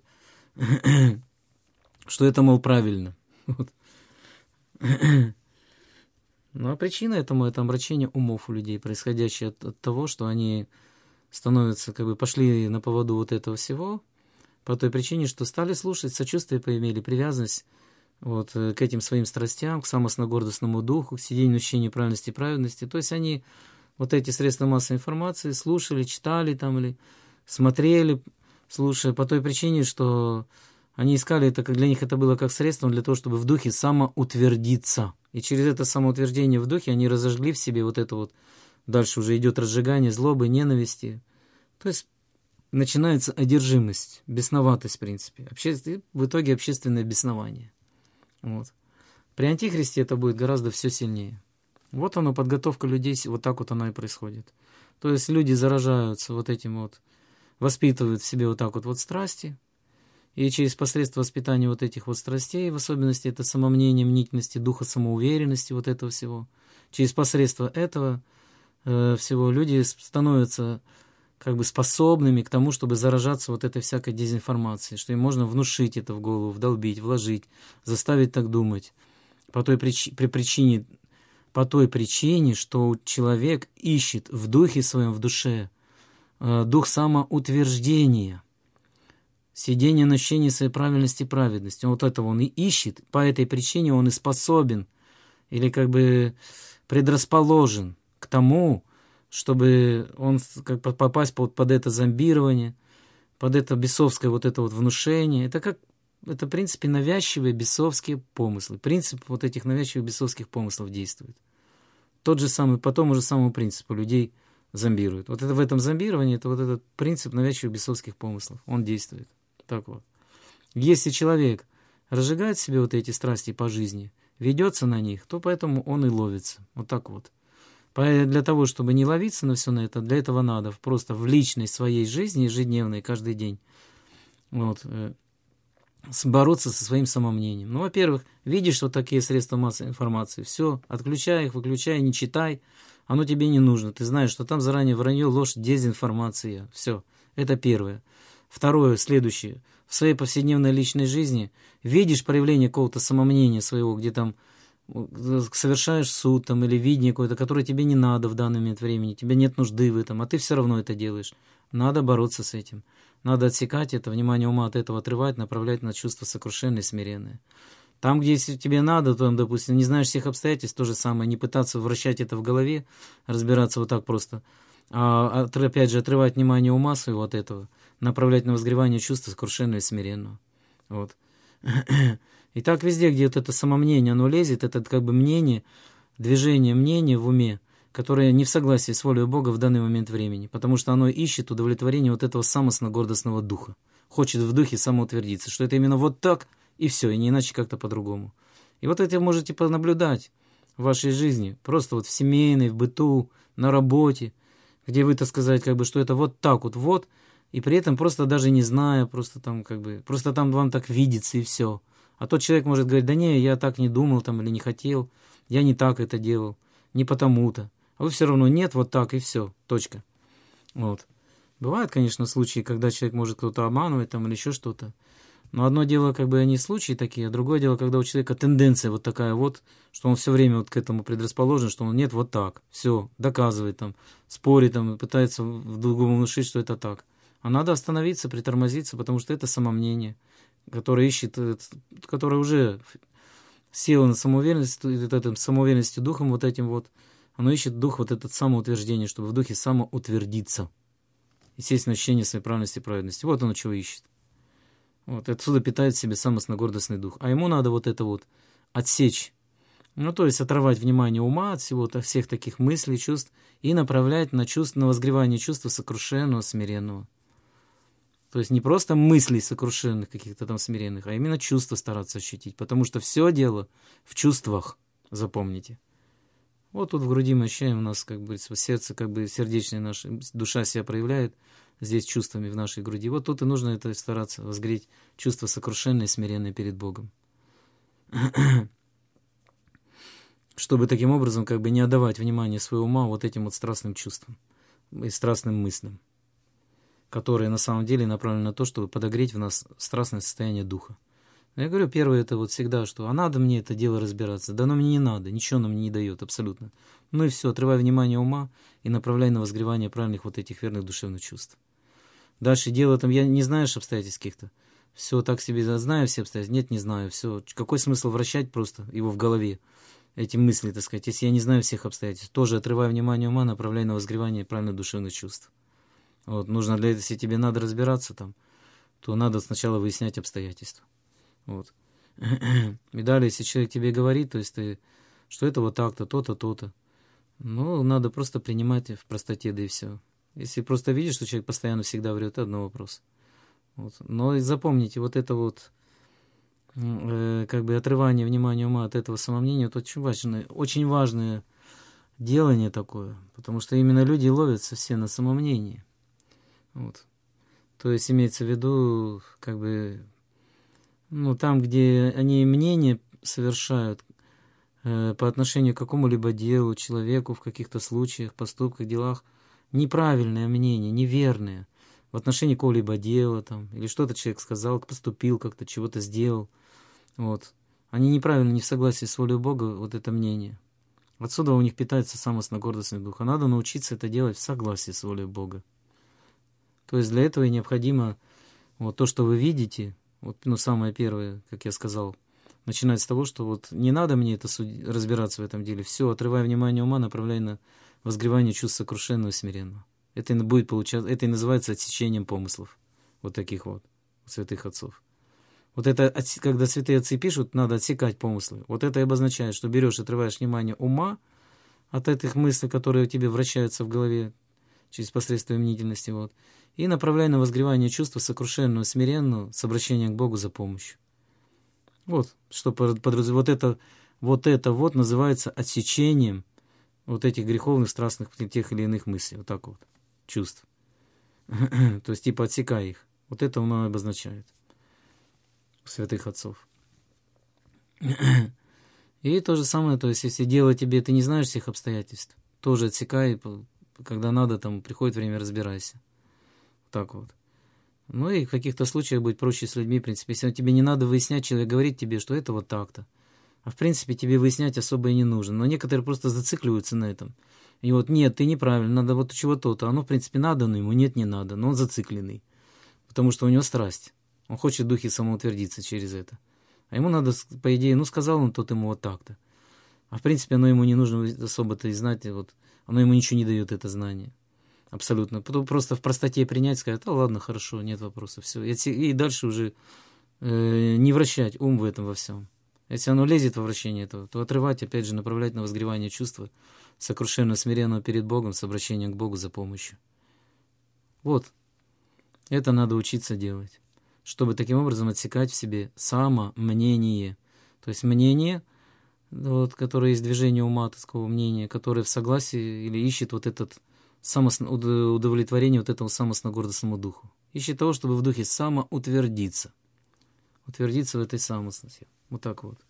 что это, мол, правильно. Вот. Ну а причина этому — это омрачение умов у людей, происходящее от, от того, что они становятся, как бы пошли на поводу вот этого всего, по той причине, что стали слушать, сочувствие поимели, привязанность вот, к этим своим страстям, к самостно-гордостному духу, к сидению ощущения правильности и праведности. То есть они вот эти средства массовой информации слушали, читали там или смотрели, слушая, по той причине, что они искали это, как для них это было как средство для того, чтобы в духе самоутвердиться. И через это самоутверждение в духе они разожгли в себе вот это вот, дальше уже идет разжигание злобы, ненависти. То есть начинается одержимость, бесноватость, в принципе. Обще... В итоге общественное беснование. Вот. При антихристе это будет гораздо все сильнее. Вот оно, подготовка людей, вот так вот оно и происходит. То есть люди заражаются вот этим вот, воспитывают в себе вот так вот, вот страсти, и через посредство воспитания вот этих вот страстей, в особенности это самомнение, мнительности, духа самоуверенности, вот этого всего, через посредство этого э, всего люди становятся как бы способными к тому, чтобы заражаться вот этой всякой дезинформацией, что им можно внушить это в голову, вдолбить, вложить, заставить так думать. По той, причи, при причине, по той причине, что человек ищет в духе своем, в душе, э, дух самоутверждения, сидение на ощущении своей правильности и праведности. Вот этого он и ищет, по этой причине он и способен или как бы предрасположен к тому, чтобы он как бы попасть под, под это зомбирование, под это бесовское вот это вот внушение. Это как, это в принципе навязчивые бесовские помыслы. Принцип вот этих навязчивых бесовских помыслов действует. Тот же самый, по тому же самому принципу людей зомбируют. Вот это в этом зомбировании, это вот этот принцип навязчивых бесовских помыслов. Он действует. Так вот. Если человек разжигает в себе вот эти страсти по жизни, ведется на них, то поэтому он и ловится. Вот так вот. Для того, чтобы не ловиться на все на это, для этого надо просто в личной своей жизни, ежедневной, каждый день, вот, э, бороться со своим самомнением. Ну, во-первых, видишь вот такие средства массовой информации, все, отключай их, выключай, не читай, оно тебе не нужно. Ты знаешь, что там заранее вранье, ложь, дезинформация. Все, это первое. Второе, следующее. В своей повседневной личной жизни видишь проявление какого-то самомнения своего, где там совершаешь суд там, или видение какое-то, которое тебе не надо в данный момент времени, тебе нет нужды в этом, а ты все равно это делаешь. Надо бороться с этим. Надо отсекать это, внимание ума от этого отрывать, направлять на чувства сокрушенные, смиренные. Там, где если тебе надо, то, допустим, не знаешь всех обстоятельств, то же самое, не пытаться вращать это в голове, разбираться вот так просто, а опять же отрывать внимание ума своего от этого, направлять на возгревание чувства сокрушенного и смиренного. Вот. И так везде, где вот это самомнение, оно лезет, это как бы мнение, движение мнения в уме, которое не в согласии с волей Бога в данный момент времени, потому что оно ищет удовлетворение вот этого самостно-гордостного духа, хочет в духе самоутвердиться, что это именно вот так, и все, и не иначе как-то по-другому. И вот это можете понаблюдать в вашей жизни, просто вот в семейной, в быту, на работе, где вы, так сказать, как бы, что это вот так вот, вот, и при этом просто даже не зная, просто там как бы, просто там вам так видится, и все. А тот человек может говорить, да не, я так не думал там или не хотел, я не так это делал, не потому-то. А вы все равно нет, вот так и все, точка. Вот. Бывают, конечно, случаи, когда человек может кто-то обманывать там или еще что-то. Но одно дело, как бы они случаи такие, а другое дело, когда у человека тенденция вот такая вот, что он все время вот к этому предрасположен, что он нет, вот так, все, доказывает там, спорит там, пытается в другому внушить, что это так. А надо остановиться, притормозиться, потому что это самомнение, которое ищет, которое уже села на самоуверенность, это, самоуверенностью духом вот этим вот, оно ищет дух вот этот самоутверждение, чтобы в духе самоутвердиться. Естественно, ощущение своей правильности и праведности. Вот оно чего ищет. Вот, отсюда питает в себе самостно-гордостный дух. А ему надо вот это вот отсечь. Ну, то есть оторвать внимание ума от всего, от всех таких мыслей, чувств и направлять на, чувств, на возгревание чувства сокрушенного, смиренного. То есть не просто мыслей сокрушенных, каких-то там смиренных, а именно чувства стараться ощутить. Потому что все дело в чувствах, запомните. Вот тут в груди мы ощущаем, у нас как бы сердце, как бы сердечное наше, душа себя проявляет здесь чувствами в нашей груди. Вот тут и нужно это стараться, возгреть чувство сокрушенное и смиренное перед Богом. Чтобы таким образом как бы не отдавать внимание своего ума вот этим вот страстным чувствам и страстным мыслям, которые на самом деле направлены на то, чтобы подогреть в нас страстное состояние духа. Я говорю, первое это вот всегда, что а надо мне это дело разбираться, да оно мне не надо, ничего нам не дает абсолютно. Ну и все, отрывай внимание ума и направляй на возгревание правильных вот этих верных душевных чувств. Дальше дело там, я не знаешь обстоятельств каких-то, все так себе, знаю все обстоятельства, нет, не знаю, все, какой смысл вращать просто его в голове, эти мысли, так сказать, если я не знаю всех обстоятельств, тоже отрывай внимание ума, направляй на возгревание правильных душевных чувств. Вот, нужно для этого, если тебе надо разбираться там, то надо сначала выяснять обстоятельства. Вот. И далее, если человек тебе говорит, то есть ты, что это вот так-то, то-то, то-то, ну, надо просто принимать в простоте, да и все. Если просто видишь, что человек постоянно всегда врет, это одно вопрос. Вот. Но и запомните, вот это вот э, как бы отрывание внимания ума от этого самомнения, это очень важное, очень важное делание такое, потому что именно люди ловятся все на самомнении. Вот. То есть имеется в виду, как бы, ну, там, где они мнение совершают э, по отношению к какому-либо делу, человеку в каких-то случаях, поступках, делах, неправильное мнение, неверное в отношении какого-либо дела, там, или что-то человек сказал, поступил как-то, чего-то сделал. Вот. Они неправильно, не в согласии с волей Бога, вот это мнение. Отсюда у них питается самостно-гордостный дух. А надо научиться это делать в согласии с волей Бога. То есть для этого и необходимо вот то, что вы видите, вот, ну, самое первое, как я сказал, начинать с того, что вот не надо мне это суд... разбираться в этом деле. Все, отрывая внимание ума, направляй на возгревание чувств сокрушенного и смиренного. Это и будет получаться, это и называется отсечением помыслов. Вот таких вот святых отцов. Вот это, когда святые отцы пишут, надо отсекать помыслы. Вот это и обозначает, что берешь, отрываешь внимание ума от этих мыслей, которые у тебя вращаются в голове через посредство мнительности, вот, и направляй на возгревание чувства сокрушенного, смиренного, с обращением к Богу за помощью. Вот, что подразумевает, вот это, вот это вот называется отсечением вот этих греховных, страстных, тех или иных мыслей, вот так вот, чувств. То есть, типа, отсекай их. Вот это оно обозначает святых отцов. И то же самое, то есть, если дело тебе, ты не знаешь всех обстоятельств, тоже отсекай, когда надо, там, приходит время, разбирайся. Так вот. Ну и в каких-то случаях будет проще с людьми, в принципе. Если тебе не надо выяснять, человек говорит тебе, что это вот так-то. А в принципе тебе выяснять особо и не нужно. Но некоторые просто зацикливаются на этом. И вот, нет, ты неправильно, надо вот чего-то. Оно, в принципе, надо, но ему нет, не надо. Но он зацикленный. Потому что у него страсть. Он хочет в духе самоутвердиться через это. А ему надо, по идее, ну, сказал он тот ему вот так-то. А в принципе, оно ему не нужно особо-то и знать. Вот, оно ему ничего не дает, это знание. Абсолютно. Просто в простоте принять, сказать, а ладно, хорошо, нет вопросов, все. И дальше уже э, не вращать ум в этом во всем. Если оно лезет во вращение этого, то отрывать, опять же, направлять на возгревание чувства, сокрушенно смиренного перед Богом, с обращением к Богу за помощью. Вот. Это надо учиться делать, чтобы таким образом отсекать в себе самомнение. То есть мнение, вот, которое есть движение ума, такого мнения, которое в согласии или ищет вот этот самосно, удовлетворение вот этому самостно-гордостному духу. Ищет того, чтобы в духе самоутвердиться. Утвердиться в этой самостности. Вот так вот.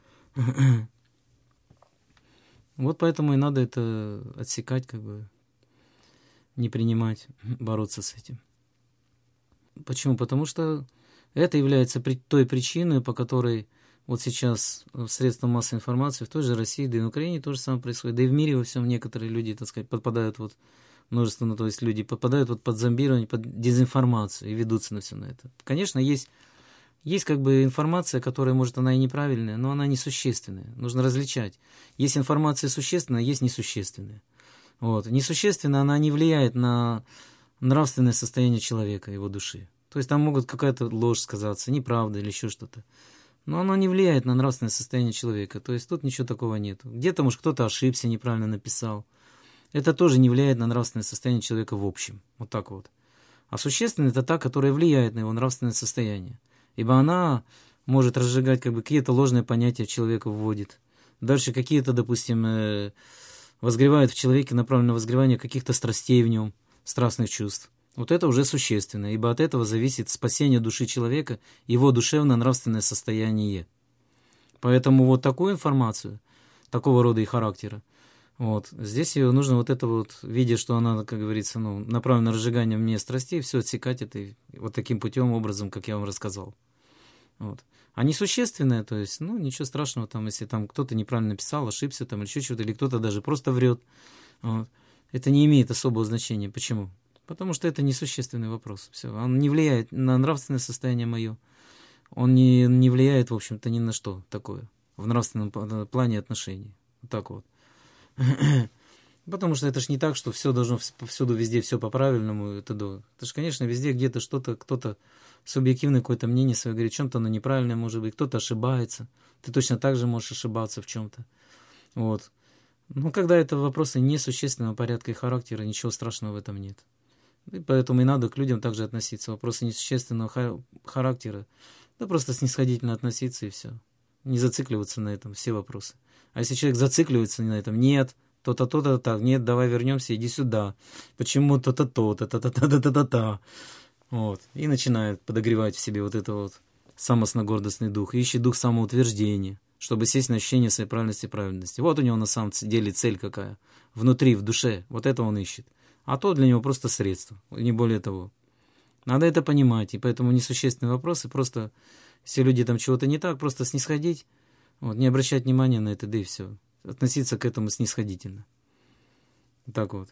Вот поэтому и надо это отсекать, как бы, не принимать, бороться с этим. Почему? Потому что это является той причиной, по которой вот сейчас в средствах массовой информации, в той же России, да и на Украине то же самое происходит. Да и в мире во всем некоторые люди, так сказать, подпадают вот, множественно, то есть люди подпадают вот под зомбирование, под дезинформацию и ведутся на все на это. Конечно, есть, есть как бы информация, которая, может, она и неправильная, но она несущественная. Нужно различать. Есть информация существенная, есть несущественная. Вот. Несущественная, она не влияет на нравственное состояние человека, его души. То есть там могут какая-то ложь сказаться, неправда или еще что-то. Но оно не влияет на нравственное состояние человека. То есть тут ничего такого нет. Где-то, может, кто-то ошибся, неправильно написал. Это тоже не влияет на нравственное состояние человека в общем. Вот так вот. А существенная — это та, которая влияет на его нравственное состояние. Ибо она может разжигать, как бы, какие-то ложные понятия человека вводит. Дальше какие-то, допустим, возгревают в человеке, направленное на возгревание каких-то страстей в нем, страстных чувств. Вот это уже существенно, ибо от этого зависит спасение души человека, его душевно-нравственное состояние. Поэтому вот такую информацию, такого рода и характера, вот, здесь ее нужно вот это вот, видя, что она, как говорится, ну, направлена на разжигание мне страстей, все отсекать это вот таким путем, образом, как я вам рассказал. Вот. А несущественное, то есть, ну, ничего страшного, там, если там кто-то неправильно написал, ошибся, там, или еще что-то, или кто-то даже просто врет, вот, это не имеет особого значения. Почему? Потому что это несущественный вопрос. Все. Он не влияет на нравственное состояние мое. Он не, не влияет, в общем-то, ни на что такое в нравственном плане отношений. Вот так вот. Потому что это ж не так, что все должно повсюду, везде все по-правильному. Это, да. Это ж, конечно, везде где-то что-то, кто-то субъективное какое-то мнение свое говорит, в чем-то оно неправильное может быть, кто-то ошибается. Ты точно так же можешь ошибаться в чем-то. Вот. Но когда это вопросы несущественного порядка и характера, ничего страшного в этом нет. И поэтому и надо к людям также относиться. Вопросы несущественного характера, да просто снисходительно относиться и все. Не зацикливаться на этом, все вопросы. А если человек зацикливается на этом, нет, то-то, то-то, так, нет, давай вернемся, иди сюда. Почему то-то, то-то, та-та-та-та-та-та. Вот. И начинает подогревать в себе вот это вот самостно-гордостный дух. Ищет дух самоутверждения, чтобы сесть на ощущение своей правильности и правильности. Вот у него на самом деле цель какая. Внутри, в душе. Вот это он ищет. А то для него просто средство, не более того. Надо это понимать, и поэтому несущественные вопросы, просто, если люди там чего-то не так, просто снисходить, вот, не обращать внимания на это, да и все. Относиться к этому снисходительно. Так вот.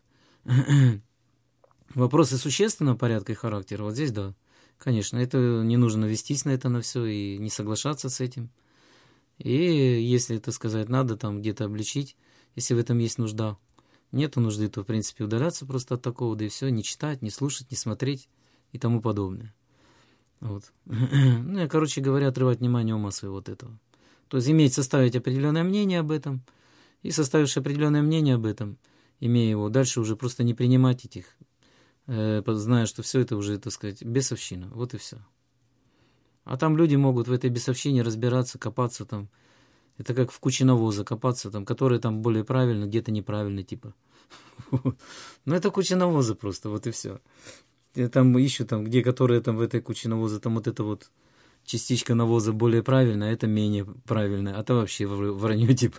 Вопросы существенного порядка и характера, вот здесь да, конечно, это не нужно вестись на это на все и не соглашаться с этим. И если, так сказать, надо там где-то обличить, если в этом есть нужда, нету нужды, то, в принципе, удаляться просто от такого, да и все, не читать, не слушать, не смотреть и тому подобное. Вот. Ну, я, короче говоря, отрывать внимание ума своего от этого. То есть иметь, составить определенное мнение об этом, и составивши определенное мнение об этом, имея его, дальше уже просто не принимать этих, э, зная, что все это уже, так сказать, бесовщина. Вот и все. А там люди могут в этой бесовщине разбираться, копаться там. Это как в куче навоза копаться там, которые там более правильно, где-то неправильно, типа. Ну, это куча навоза просто, вот и все. Там ищут, там, где которые там в этой куче навоза, там вот эта вот частичка навоза более правильная, а это менее правильная, а то вообще вранье, типа.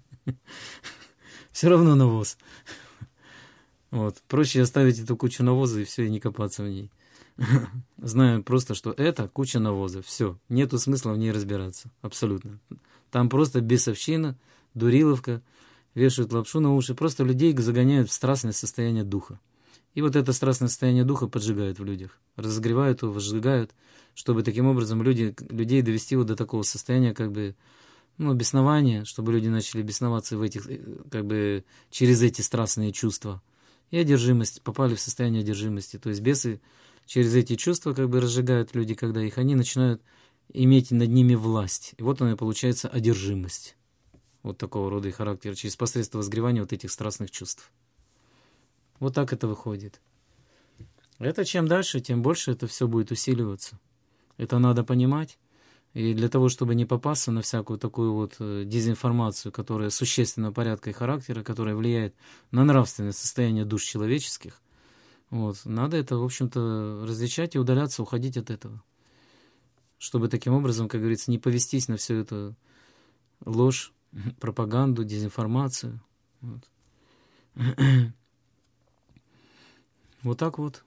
Все равно навоз. Вот. Проще оставить эту кучу навоза и все, и не копаться в ней. Знаю просто, что это куча навоза. Все. Нету смысла в ней разбираться. Абсолютно. Там просто бесовщина, дуриловка, вешают лапшу на уши. Просто людей загоняют в страстное состояние духа. И вот это страстное состояние духа поджигают в людях. Разогревают его, возжигают, чтобы таким образом люди, людей довести вот до такого состояния, как бы, ну, беснования, чтобы люди начали бесноваться в этих, как бы, через эти страстные чувства. И одержимость, попали в состояние одержимости. То есть бесы через эти чувства, как бы, разжигают люди, когда их, они начинают иметь над ними власть. И вот она и получается одержимость. Вот такого рода и характер, через посредство возгревания вот этих страстных чувств. Вот так это выходит. Это чем дальше, тем больше это все будет усиливаться. Это надо понимать. И для того, чтобы не попасться на всякую такую вот дезинформацию, которая существенного порядка и характера, которая влияет на нравственное состояние душ человеческих, вот, надо это, в общем-то, различать и удаляться, уходить от этого. Чтобы таким образом, как говорится, не повестись на всю эту ложь, пропаганду, дезинформацию. Вот. Вот так вот.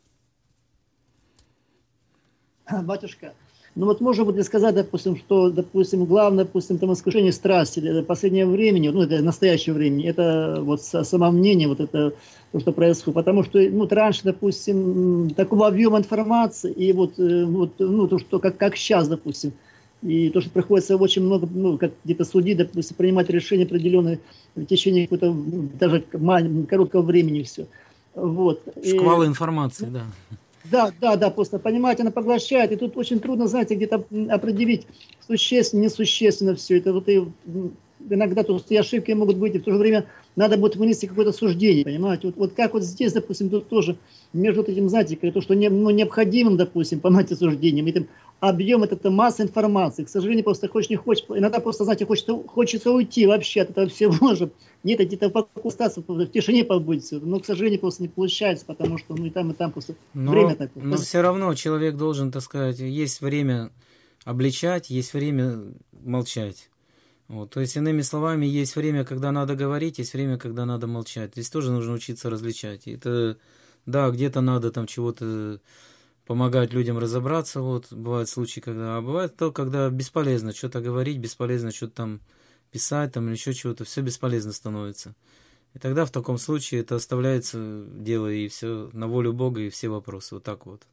Батюшка, ну вот можно будет сказать, допустим, что, допустим, главное, допустим, там искушение страсти, это последнее время, ну, это настоящее время, это вот самомнение, вот это то, что происходит. Потому что, ну, раньше, допустим, такого объема информации, и вот, вот ну, то, что как, как сейчас, допустим, и то, что приходится очень много, ну, как где-то судить, допустим, принимать решения определенные в течение какого-то, даже короткого времени все. Вот. Шквал и, информации, да. Да, да, да, просто, понимаете, она поглощает, и тут очень трудно, знаете, где-то определить существенно, несущественно все это. Вот и иногда тут и ошибки могут быть, и в то же время надо будет вынести какое-то суждение, понимаете. Вот, вот как вот здесь, допустим, тут тоже между этим, знаете, то, что не, ну, необходимым, допустим, понимаете, суждением, этим объем, это, это масса информации. К сожалению, просто хочешь не хочешь, иногда просто, знаете, хочется, хочется уйти вообще от этого всего же. Нет, где-то в остаться, в тишине побыть все. Но, к сожалению, просто не получается, потому что ну и там, и там просто но, время такое. Но все равно человек должен, так сказать, есть время обличать, есть время молчать. Вот, то есть, иными словами, есть время, когда надо говорить, есть время, когда надо молчать. Здесь тоже нужно учиться различать. Это, да, где-то надо там чего-то помогать людям разобраться. Вот, бывают случаи, когда... А бывает то, когда бесполезно что-то говорить, бесполезно что-то там писать, там, или еще чего-то. Все бесполезно становится. И тогда в таком случае это оставляется дело и все на волю Бога и все вопросы. Вот так вот.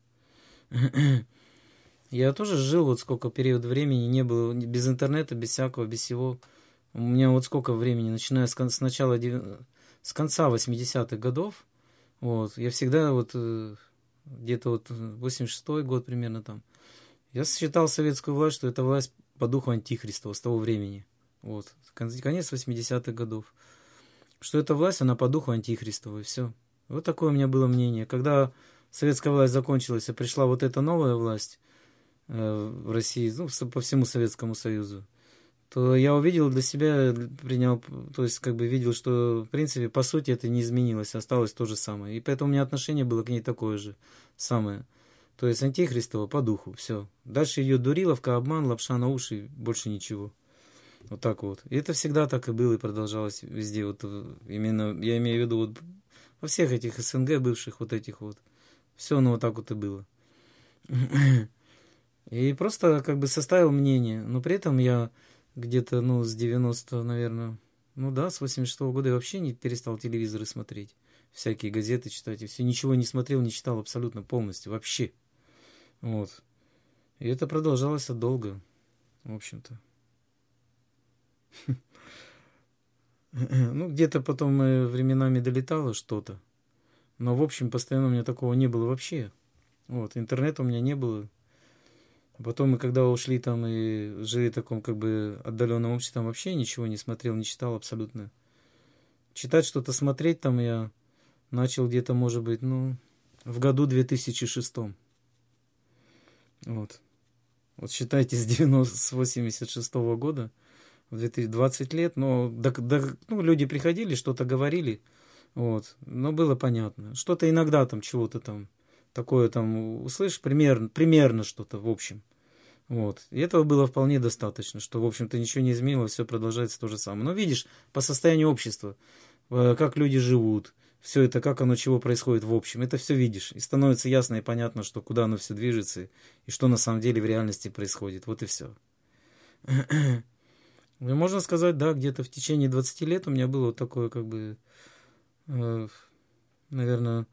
Я тоже жил, вот сколько период времени не было, без интернета, без всякого, без всего. У меня вот сколько времени, начиная с, кон- с начала, с конца восьмидесятых годов, вот, я всегда вот где-то вот восемьдесят шестой год примерно там, я считал советскую власть, что это власть по духу Антихриста с того времени. Вот, конец восьмидесятых годов. Что эта власть, она по духу Антихристова, и все. Вот такое у меня было мнение. Когда советская власть закончилась, и пришла вот эта новая власть в России, ну, по всему Советскому Союзу, то я увидел для себя, принял, то есть как бы видел, что в принципе по сути это не изменилось, осталось то же самое. И поэтому у меня отношение было к ней такое же самое. То есть Антихристово по духу, все. Дальше ее дуриловка, обман, лапша на уши, больше ничего. Вот так вот. И это всегда так и было и продолжалось везде. Вот именно, я имею в виду вот во всех этих СНГ бывших вот этих вот. Все оно вот так вот и было. И просто как бы составил мнение. Но при этом я где-то, ну, с девяностого, наверное, ну да, с восемьдесят шестого года я вообще не перестал телевизоры смотреть. Всякие газеты читать. И все, ничего не смотрел, не читал абсолютно полностью. Вообще. Вот. И это продолжалось долго. В общем-то. Ну, где-то потом э, временами долетало что-то. Но, в общем, постоянно у меня такого не было вообще. Вот, интернета у меня не было. А потом мы, когда ушли там и жили в таком, как бы, отдаленном обществе, там вообще ничего не смотрел, не читал абсолютно. Читать что-то, смотреть там я начал где-то, может быть, ну, в году две тысячи шестом. Вот. Вот считайте, с девяносто, с восемьдесят шестого года, в две тысячи двадцать лет, но да, да, ну, люди приходили, что-то говорили, вот, но было понятно. Что-то иногда там, чего-то там, такое там услышишь, примерно, примерно что-то, в общем. Вот. И этого было вполне достаточно, что, в общем-то, ничего не изменилось, все продолжается то же самое. Но видишь, по состоянию общества, э, как люди живут, все это, как оно, чего происходит в общем, это все видишь. И становится ясно и понятно, что куда оно все движется, и что на самом деле в реальности происходит. Вот и все. Можно сказать, да, где-то в течение двадцати лет у меня было вот такое, как бы, э, наверное,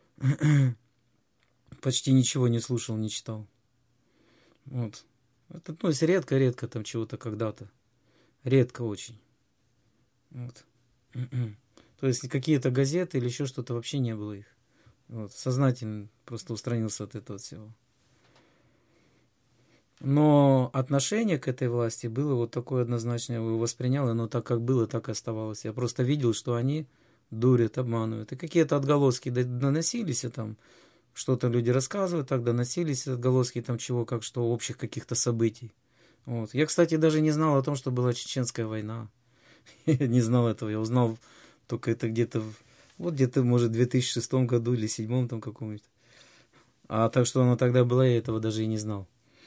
почти ничего не слушал, не читал. Вот. Это, ну, если редко-редко там чего-то когда-то. Редко очень. Вот. То есть какие-то газеты или еще что-то, вообще не было их. Вот. Сознательно просто устранился от этого всего. Но отношение к этой власти было вот такое однозначное, я его воспринял, и оно так как было, так и оставалось. Я просто видел, что они дурят, обманывают. И какие-то отголоски доносились, и там что-то люди рассказывают, так доносились отголоски там чего, как что, общих каких-то событий. Вот. Я, кстати, даже не знал о том, что была Чеченская война. Я не знал этого, я узнал только это где-то, вот где-то, может, в две тысячи шестом году или две тысячи седьмом там каком-нибудь. А так что она тогда была, я этого даже и не знал.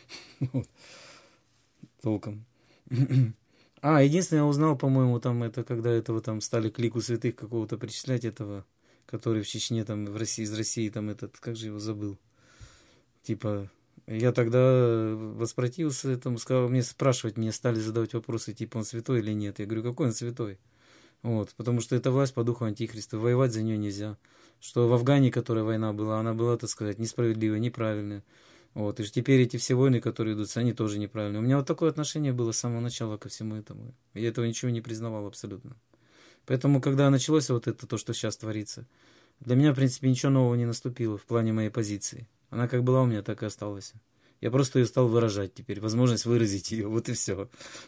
Толком. А, единственное, я узнал, по-моему, там это, когда этого там стали к лику святых какого-то причислять, этого, который в Чечне, там, в России, из России, там, этот, как же его забыл. Типа, я тогда воспротивился этому, сказал, мне спрашивать, мне стали задавать вопросы, типа, он святой или нет. Я говорю, какой он святой? Вот, потому что это власть по духу Антихриста, воевать за нее нельзя. Что в Афгане, которая война была, она была, так сказать, несправедливая, неправильная. Вот, и теперь эти все войны, которые идут, они тоже неправильные. У меня вот такое отношение было с самого начала ко всему этому. Я этого ничего не признавал абсолютно. Поэтому, когда началось вот это, то, что сейчас творится, для меня, в принципе, ничего нового не наступило в плане моей позиции. Она как была у меня, так и осталась. Я просто ее стал выражать теперь, возможность выразить ее, вот и все.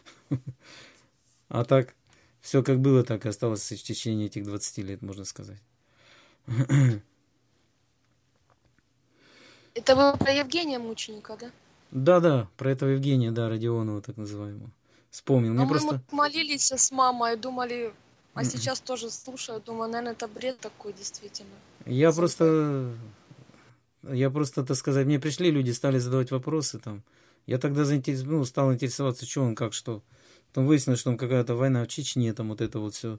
А так, все как было, так и осталось в течение этих двадцати лет, можно сказать. Это вы про Евгения Мученика, да? Да-да, про этого Евгения, да, Родионова, так называемого. Вспомнил. Но Мне мы просто... молились с мамой, думали, а сейчас тоже слушаю, думаю, наверное, это бред такой, действительно. Я просто... Я просто, так сказать, мне пришли люди, стали задавать вопросы там. Я тогда заинтерес... ну, стал интересоваться, что он, как, что. Потом выяснилось, что там какая-то война в Чечне, там вот это вот все.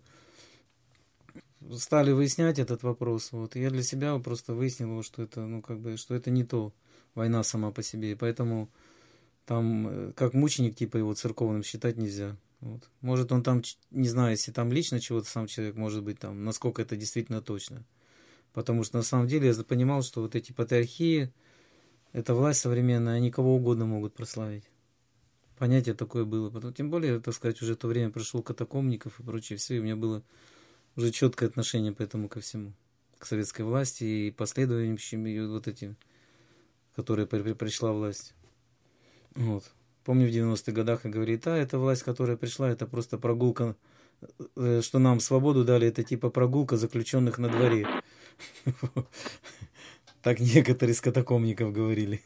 Стали выяснять этот вопрос. Вот. И я для себя просто выяснил, что это, ну, как бы, что это не то. Война сама по себе. И поэтому там, как мученик, типа его церковным считать нельзя. Вот. Может, он там, не знаю, если там лично чего-то сам человек, может быть, там, насколько это действительно точно. Потому что на самом деле я понимал, что вот эти патриархии, эта власть современная, они кого угодно могут прославить. Понятие такое было. Потом, тем более, так сказать, уже то время прошло катакомников и прочее все, и у меня было уже четкое отношение поэтому ко всему. К советской власти и последующим ее вот этим, которые при, при, пришла власть. Вот. Помню, в девяностых годах я говорит, а, эта власть, которая пришла, это просто прогулка, что нам свободу дали, это типа прогулка заключенных на дворе. Так некоторые из катакомников говорили.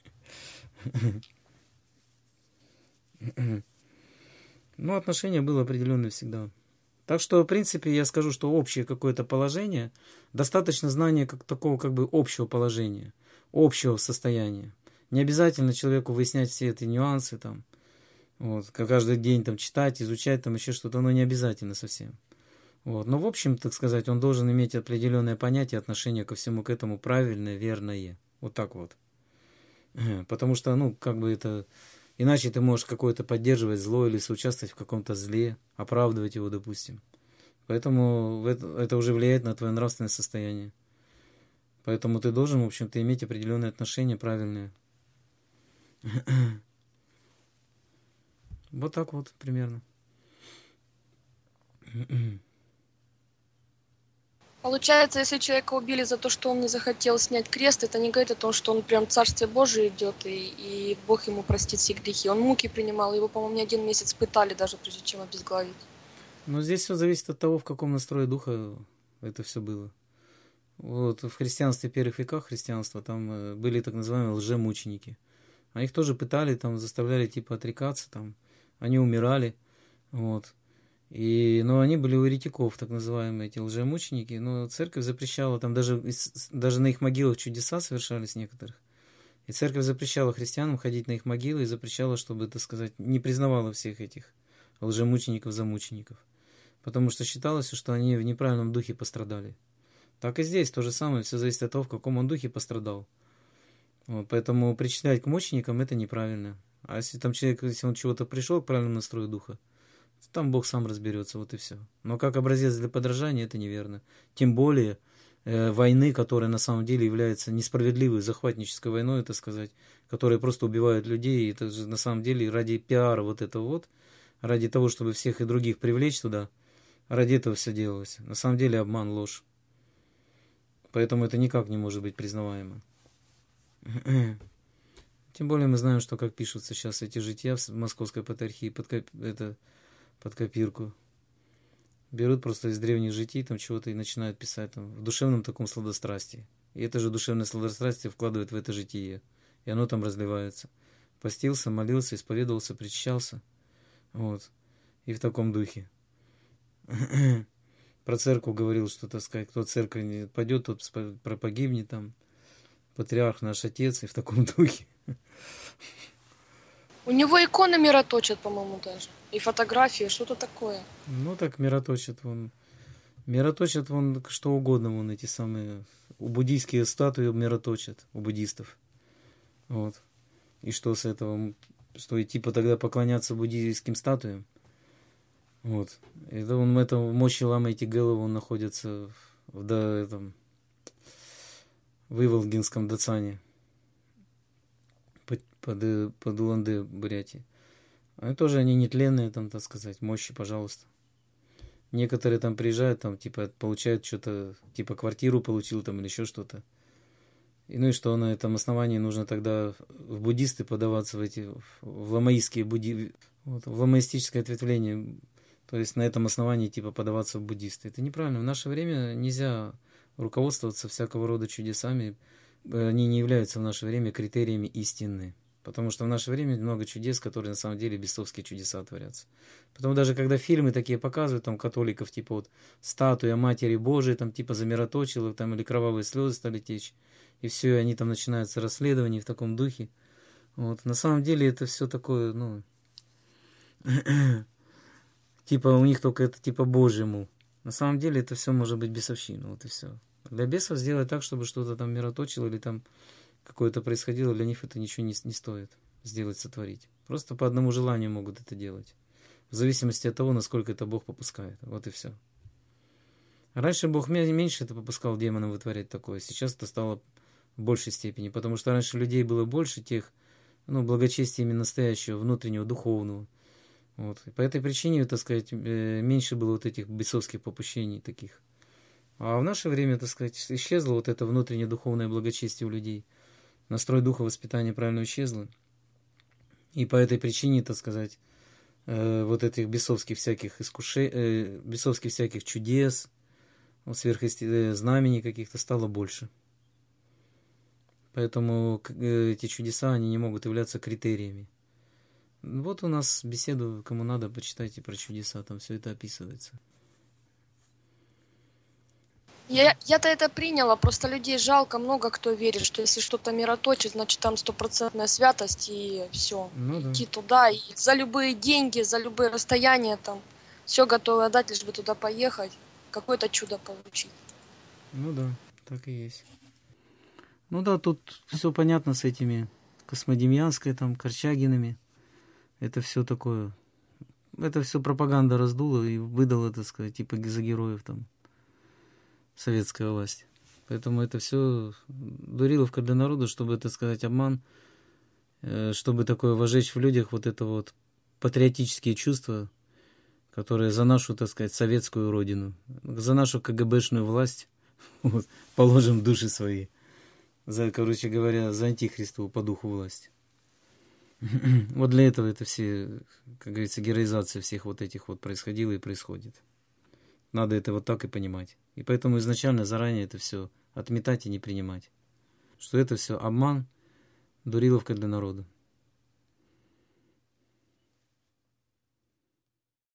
Ну, отношение было определенное всегда. Так что, в принципе, я скажу, что общее какое-то положение, достаточно знания как такого как бы общего положения, общего состояния. Не обязательно человеку выяснять все эти нюансы, там, вот, каждый день там, читать, изучать, там, еще что-то, оно не обязательно совсем. Вот. Но, в общем, так сказать, он должен иметь определенное понятие, отношение ко всему к этому правильное, верное. Вот так вот. Потому что, ну, как бы это... Иначе ты можешь какое-то поддерживать зло или соучаствовать в каком-то зле, оправдывать его, допустим. Поэтому это, это уже влияет на твое нравственное состояние. Поэтому ты должен, в общем-то, иметь определенные отношения правильные. Вот так вот примерно. Получается, если человека убили за то, что он не захотел снять крест, это не говорит о том, что он прям в Царствие Божие идет, и, и Бог ему простит все грехи. Он муки принимал, его, по-моему, не один месяц пытали даже, прежде чем обезглавить. Но здесь все зависит от того, в каком настрое духа это все было. Вот в христианстве, первых веках христианства, там были так называемые лжемученики. А их тоже пытали, там заставляли типа отрекаться, там они умирали, вот. И, но они были у еретиков, так называемые эти лжемученики, но церковь запрещала, там даже, даже на их могилах чудеса совершались некоторых. И церковь запрещала христианам ходить на их могилы и запрещала, чтобы, так сказать, не признавала всех этих лжемучеников за мучеников. Потому что считалось, что они в неправильном духе пострадали. Так и здесь то же самое, все зависит от того, в каком он духе пострадал. Вот, поэтому причислять к мученикам это неправильно. А если там человек, если он чего-то пришел к правильному настрою духа, там Бог сам разберется, вот и все. Но как образец для подражания это неверно. Тем более э, войны, которая на самом деле является несправедливой захватнической войной, так сказать, которая просто убивает людей, и это же на самом деле ради пиара вот этого вот, ради того, чтобы всех и других привлечь туда, ради этого все делалось. На самом деле обман, ложь. Поэтому это никак не может быть признаваемо. Тем более мы знаем, что как пишутся сейчас эти жития в Московской патриархии под, коп... это, под копирку. Берут просто из древних житий там чего-то и начинают писать там, в душевном таком сладострастии. И это же душевное сладострастие вкладывает в это житие. И оно там разливается. Постился, молился, исповедовался, причащался. Вот. И в таком духе. Про церковь говорил, что, так сказать, кто церковь не пойдет, тот погибнет там. Патриарх наш отец, и в таком духе. У него иконы мироточат, по-моему, даже. И фотографии, что-то такое. Ну так мироточат вон. Мироточат вон что угодно, вон эти самые. У буддийские статуи мироточат, у буддистов. Вот. И что с этого? Что и типа тогда поклоняться буддийским статуям? Вот. Это он, это в мощи ламы эти головы он находится в, в, да, этом, в Иволгинском Дацане. Под, под, под Улан-Удэ, Бурятии. А тоже они нетленные, там, так сказать, мощи, пожалуйста. Некоторые там приезжают, там, типа, получают что-то, типа, квартиру получил, там, или еще что-то. И ну и что, на этом основании нужно тогда в буддисты подаваться, в эти, в ламаистские будди... вот, в ламаистическое ответвление. То есть на этом основании, типа, подаваться в буддисты. Это неправильно. В наше время нельзя руководствоваться всякого рода чудесами. Они не являются в наше время критериями истины. Потому что в наше время много чудес, которые на самом деле бесовские чудеса творятся. Потому даже когда фильмы такие показывают, там, католиков, типа, вот, статуя Матери Божией, там, типа, замироточила, там, или кровавые слезы стали течь, и все, и они там начинаются расследования в таком духе. Вот. На самом деле это все такое, ну, типа, у них только это, типа, Божьему. На самом деле это все может быть бесовщина, вот и все. Для бесов сделать так, чтобы что-то там мироточило или там какое-то происходило, для них это ничего не, не стоит сделать, сотворить. Просто по одному желанию могут это делать. В зависимости от того, насколько это Бог попускает. Вот и все. Раньше Бог меньше это попускал демонам вытворять такое. Сейчас это стало в большей степени. Потому что раньше людей было больше тех, ну, благочестия именно настоящего, внутреннего, духовного. Вот. И по этой причине, так сказать, меньше было вот этих бесовских попущений таких. А в наше время, так сказать, исчезло вот это внутреннее духовное благочестие у людей. Настрой духа воспитания правильно исчезло. И по этой причине, так сказать, э, вот этих бесовских всяких искушений, э, бесовских всяких чудес, сверхъестественных знамений каких-то стало больше. Поэтому э, эти чудеса, они не могут являться критериями. Вот у нас беседу, кому надо, почитайте про чудеса, там все это описывается. Я, я-то это приняла, просто людей жалко, много кто верит, что если что-то мироточит, значит там стопроцентная святость и все. Ну, да. Идти туда и за любые деньги, за любые расстояния там все готовы отдать, лишь бы туда поехать, какое-то чудо получить. Ну да, так и есть. Ну да, тут все понятно с этими Космодемьянской, там, Корчагинами. Это все такое, это все пропаганда раздула и выдала, так сказать, типа за героев там. Советская власть. Поэтому это все дуриловка для народа, чтобы, так сказать, обман, чтобы такое вожечь в людях вот это вот патриотические чувства, которые за нашу, так сказать, советскую родину, за нашу КГБшную власть вот, положим души свои. За, короче говоря, за антихристову по духу власть. Вот для этого это все, как говорится, героизация всех вот этих вот происходила и происходит. Надо это вот так и понимать. И поэтому изначально заранее это все отметать и не принимать. Что это все обман, дуриловка для народа.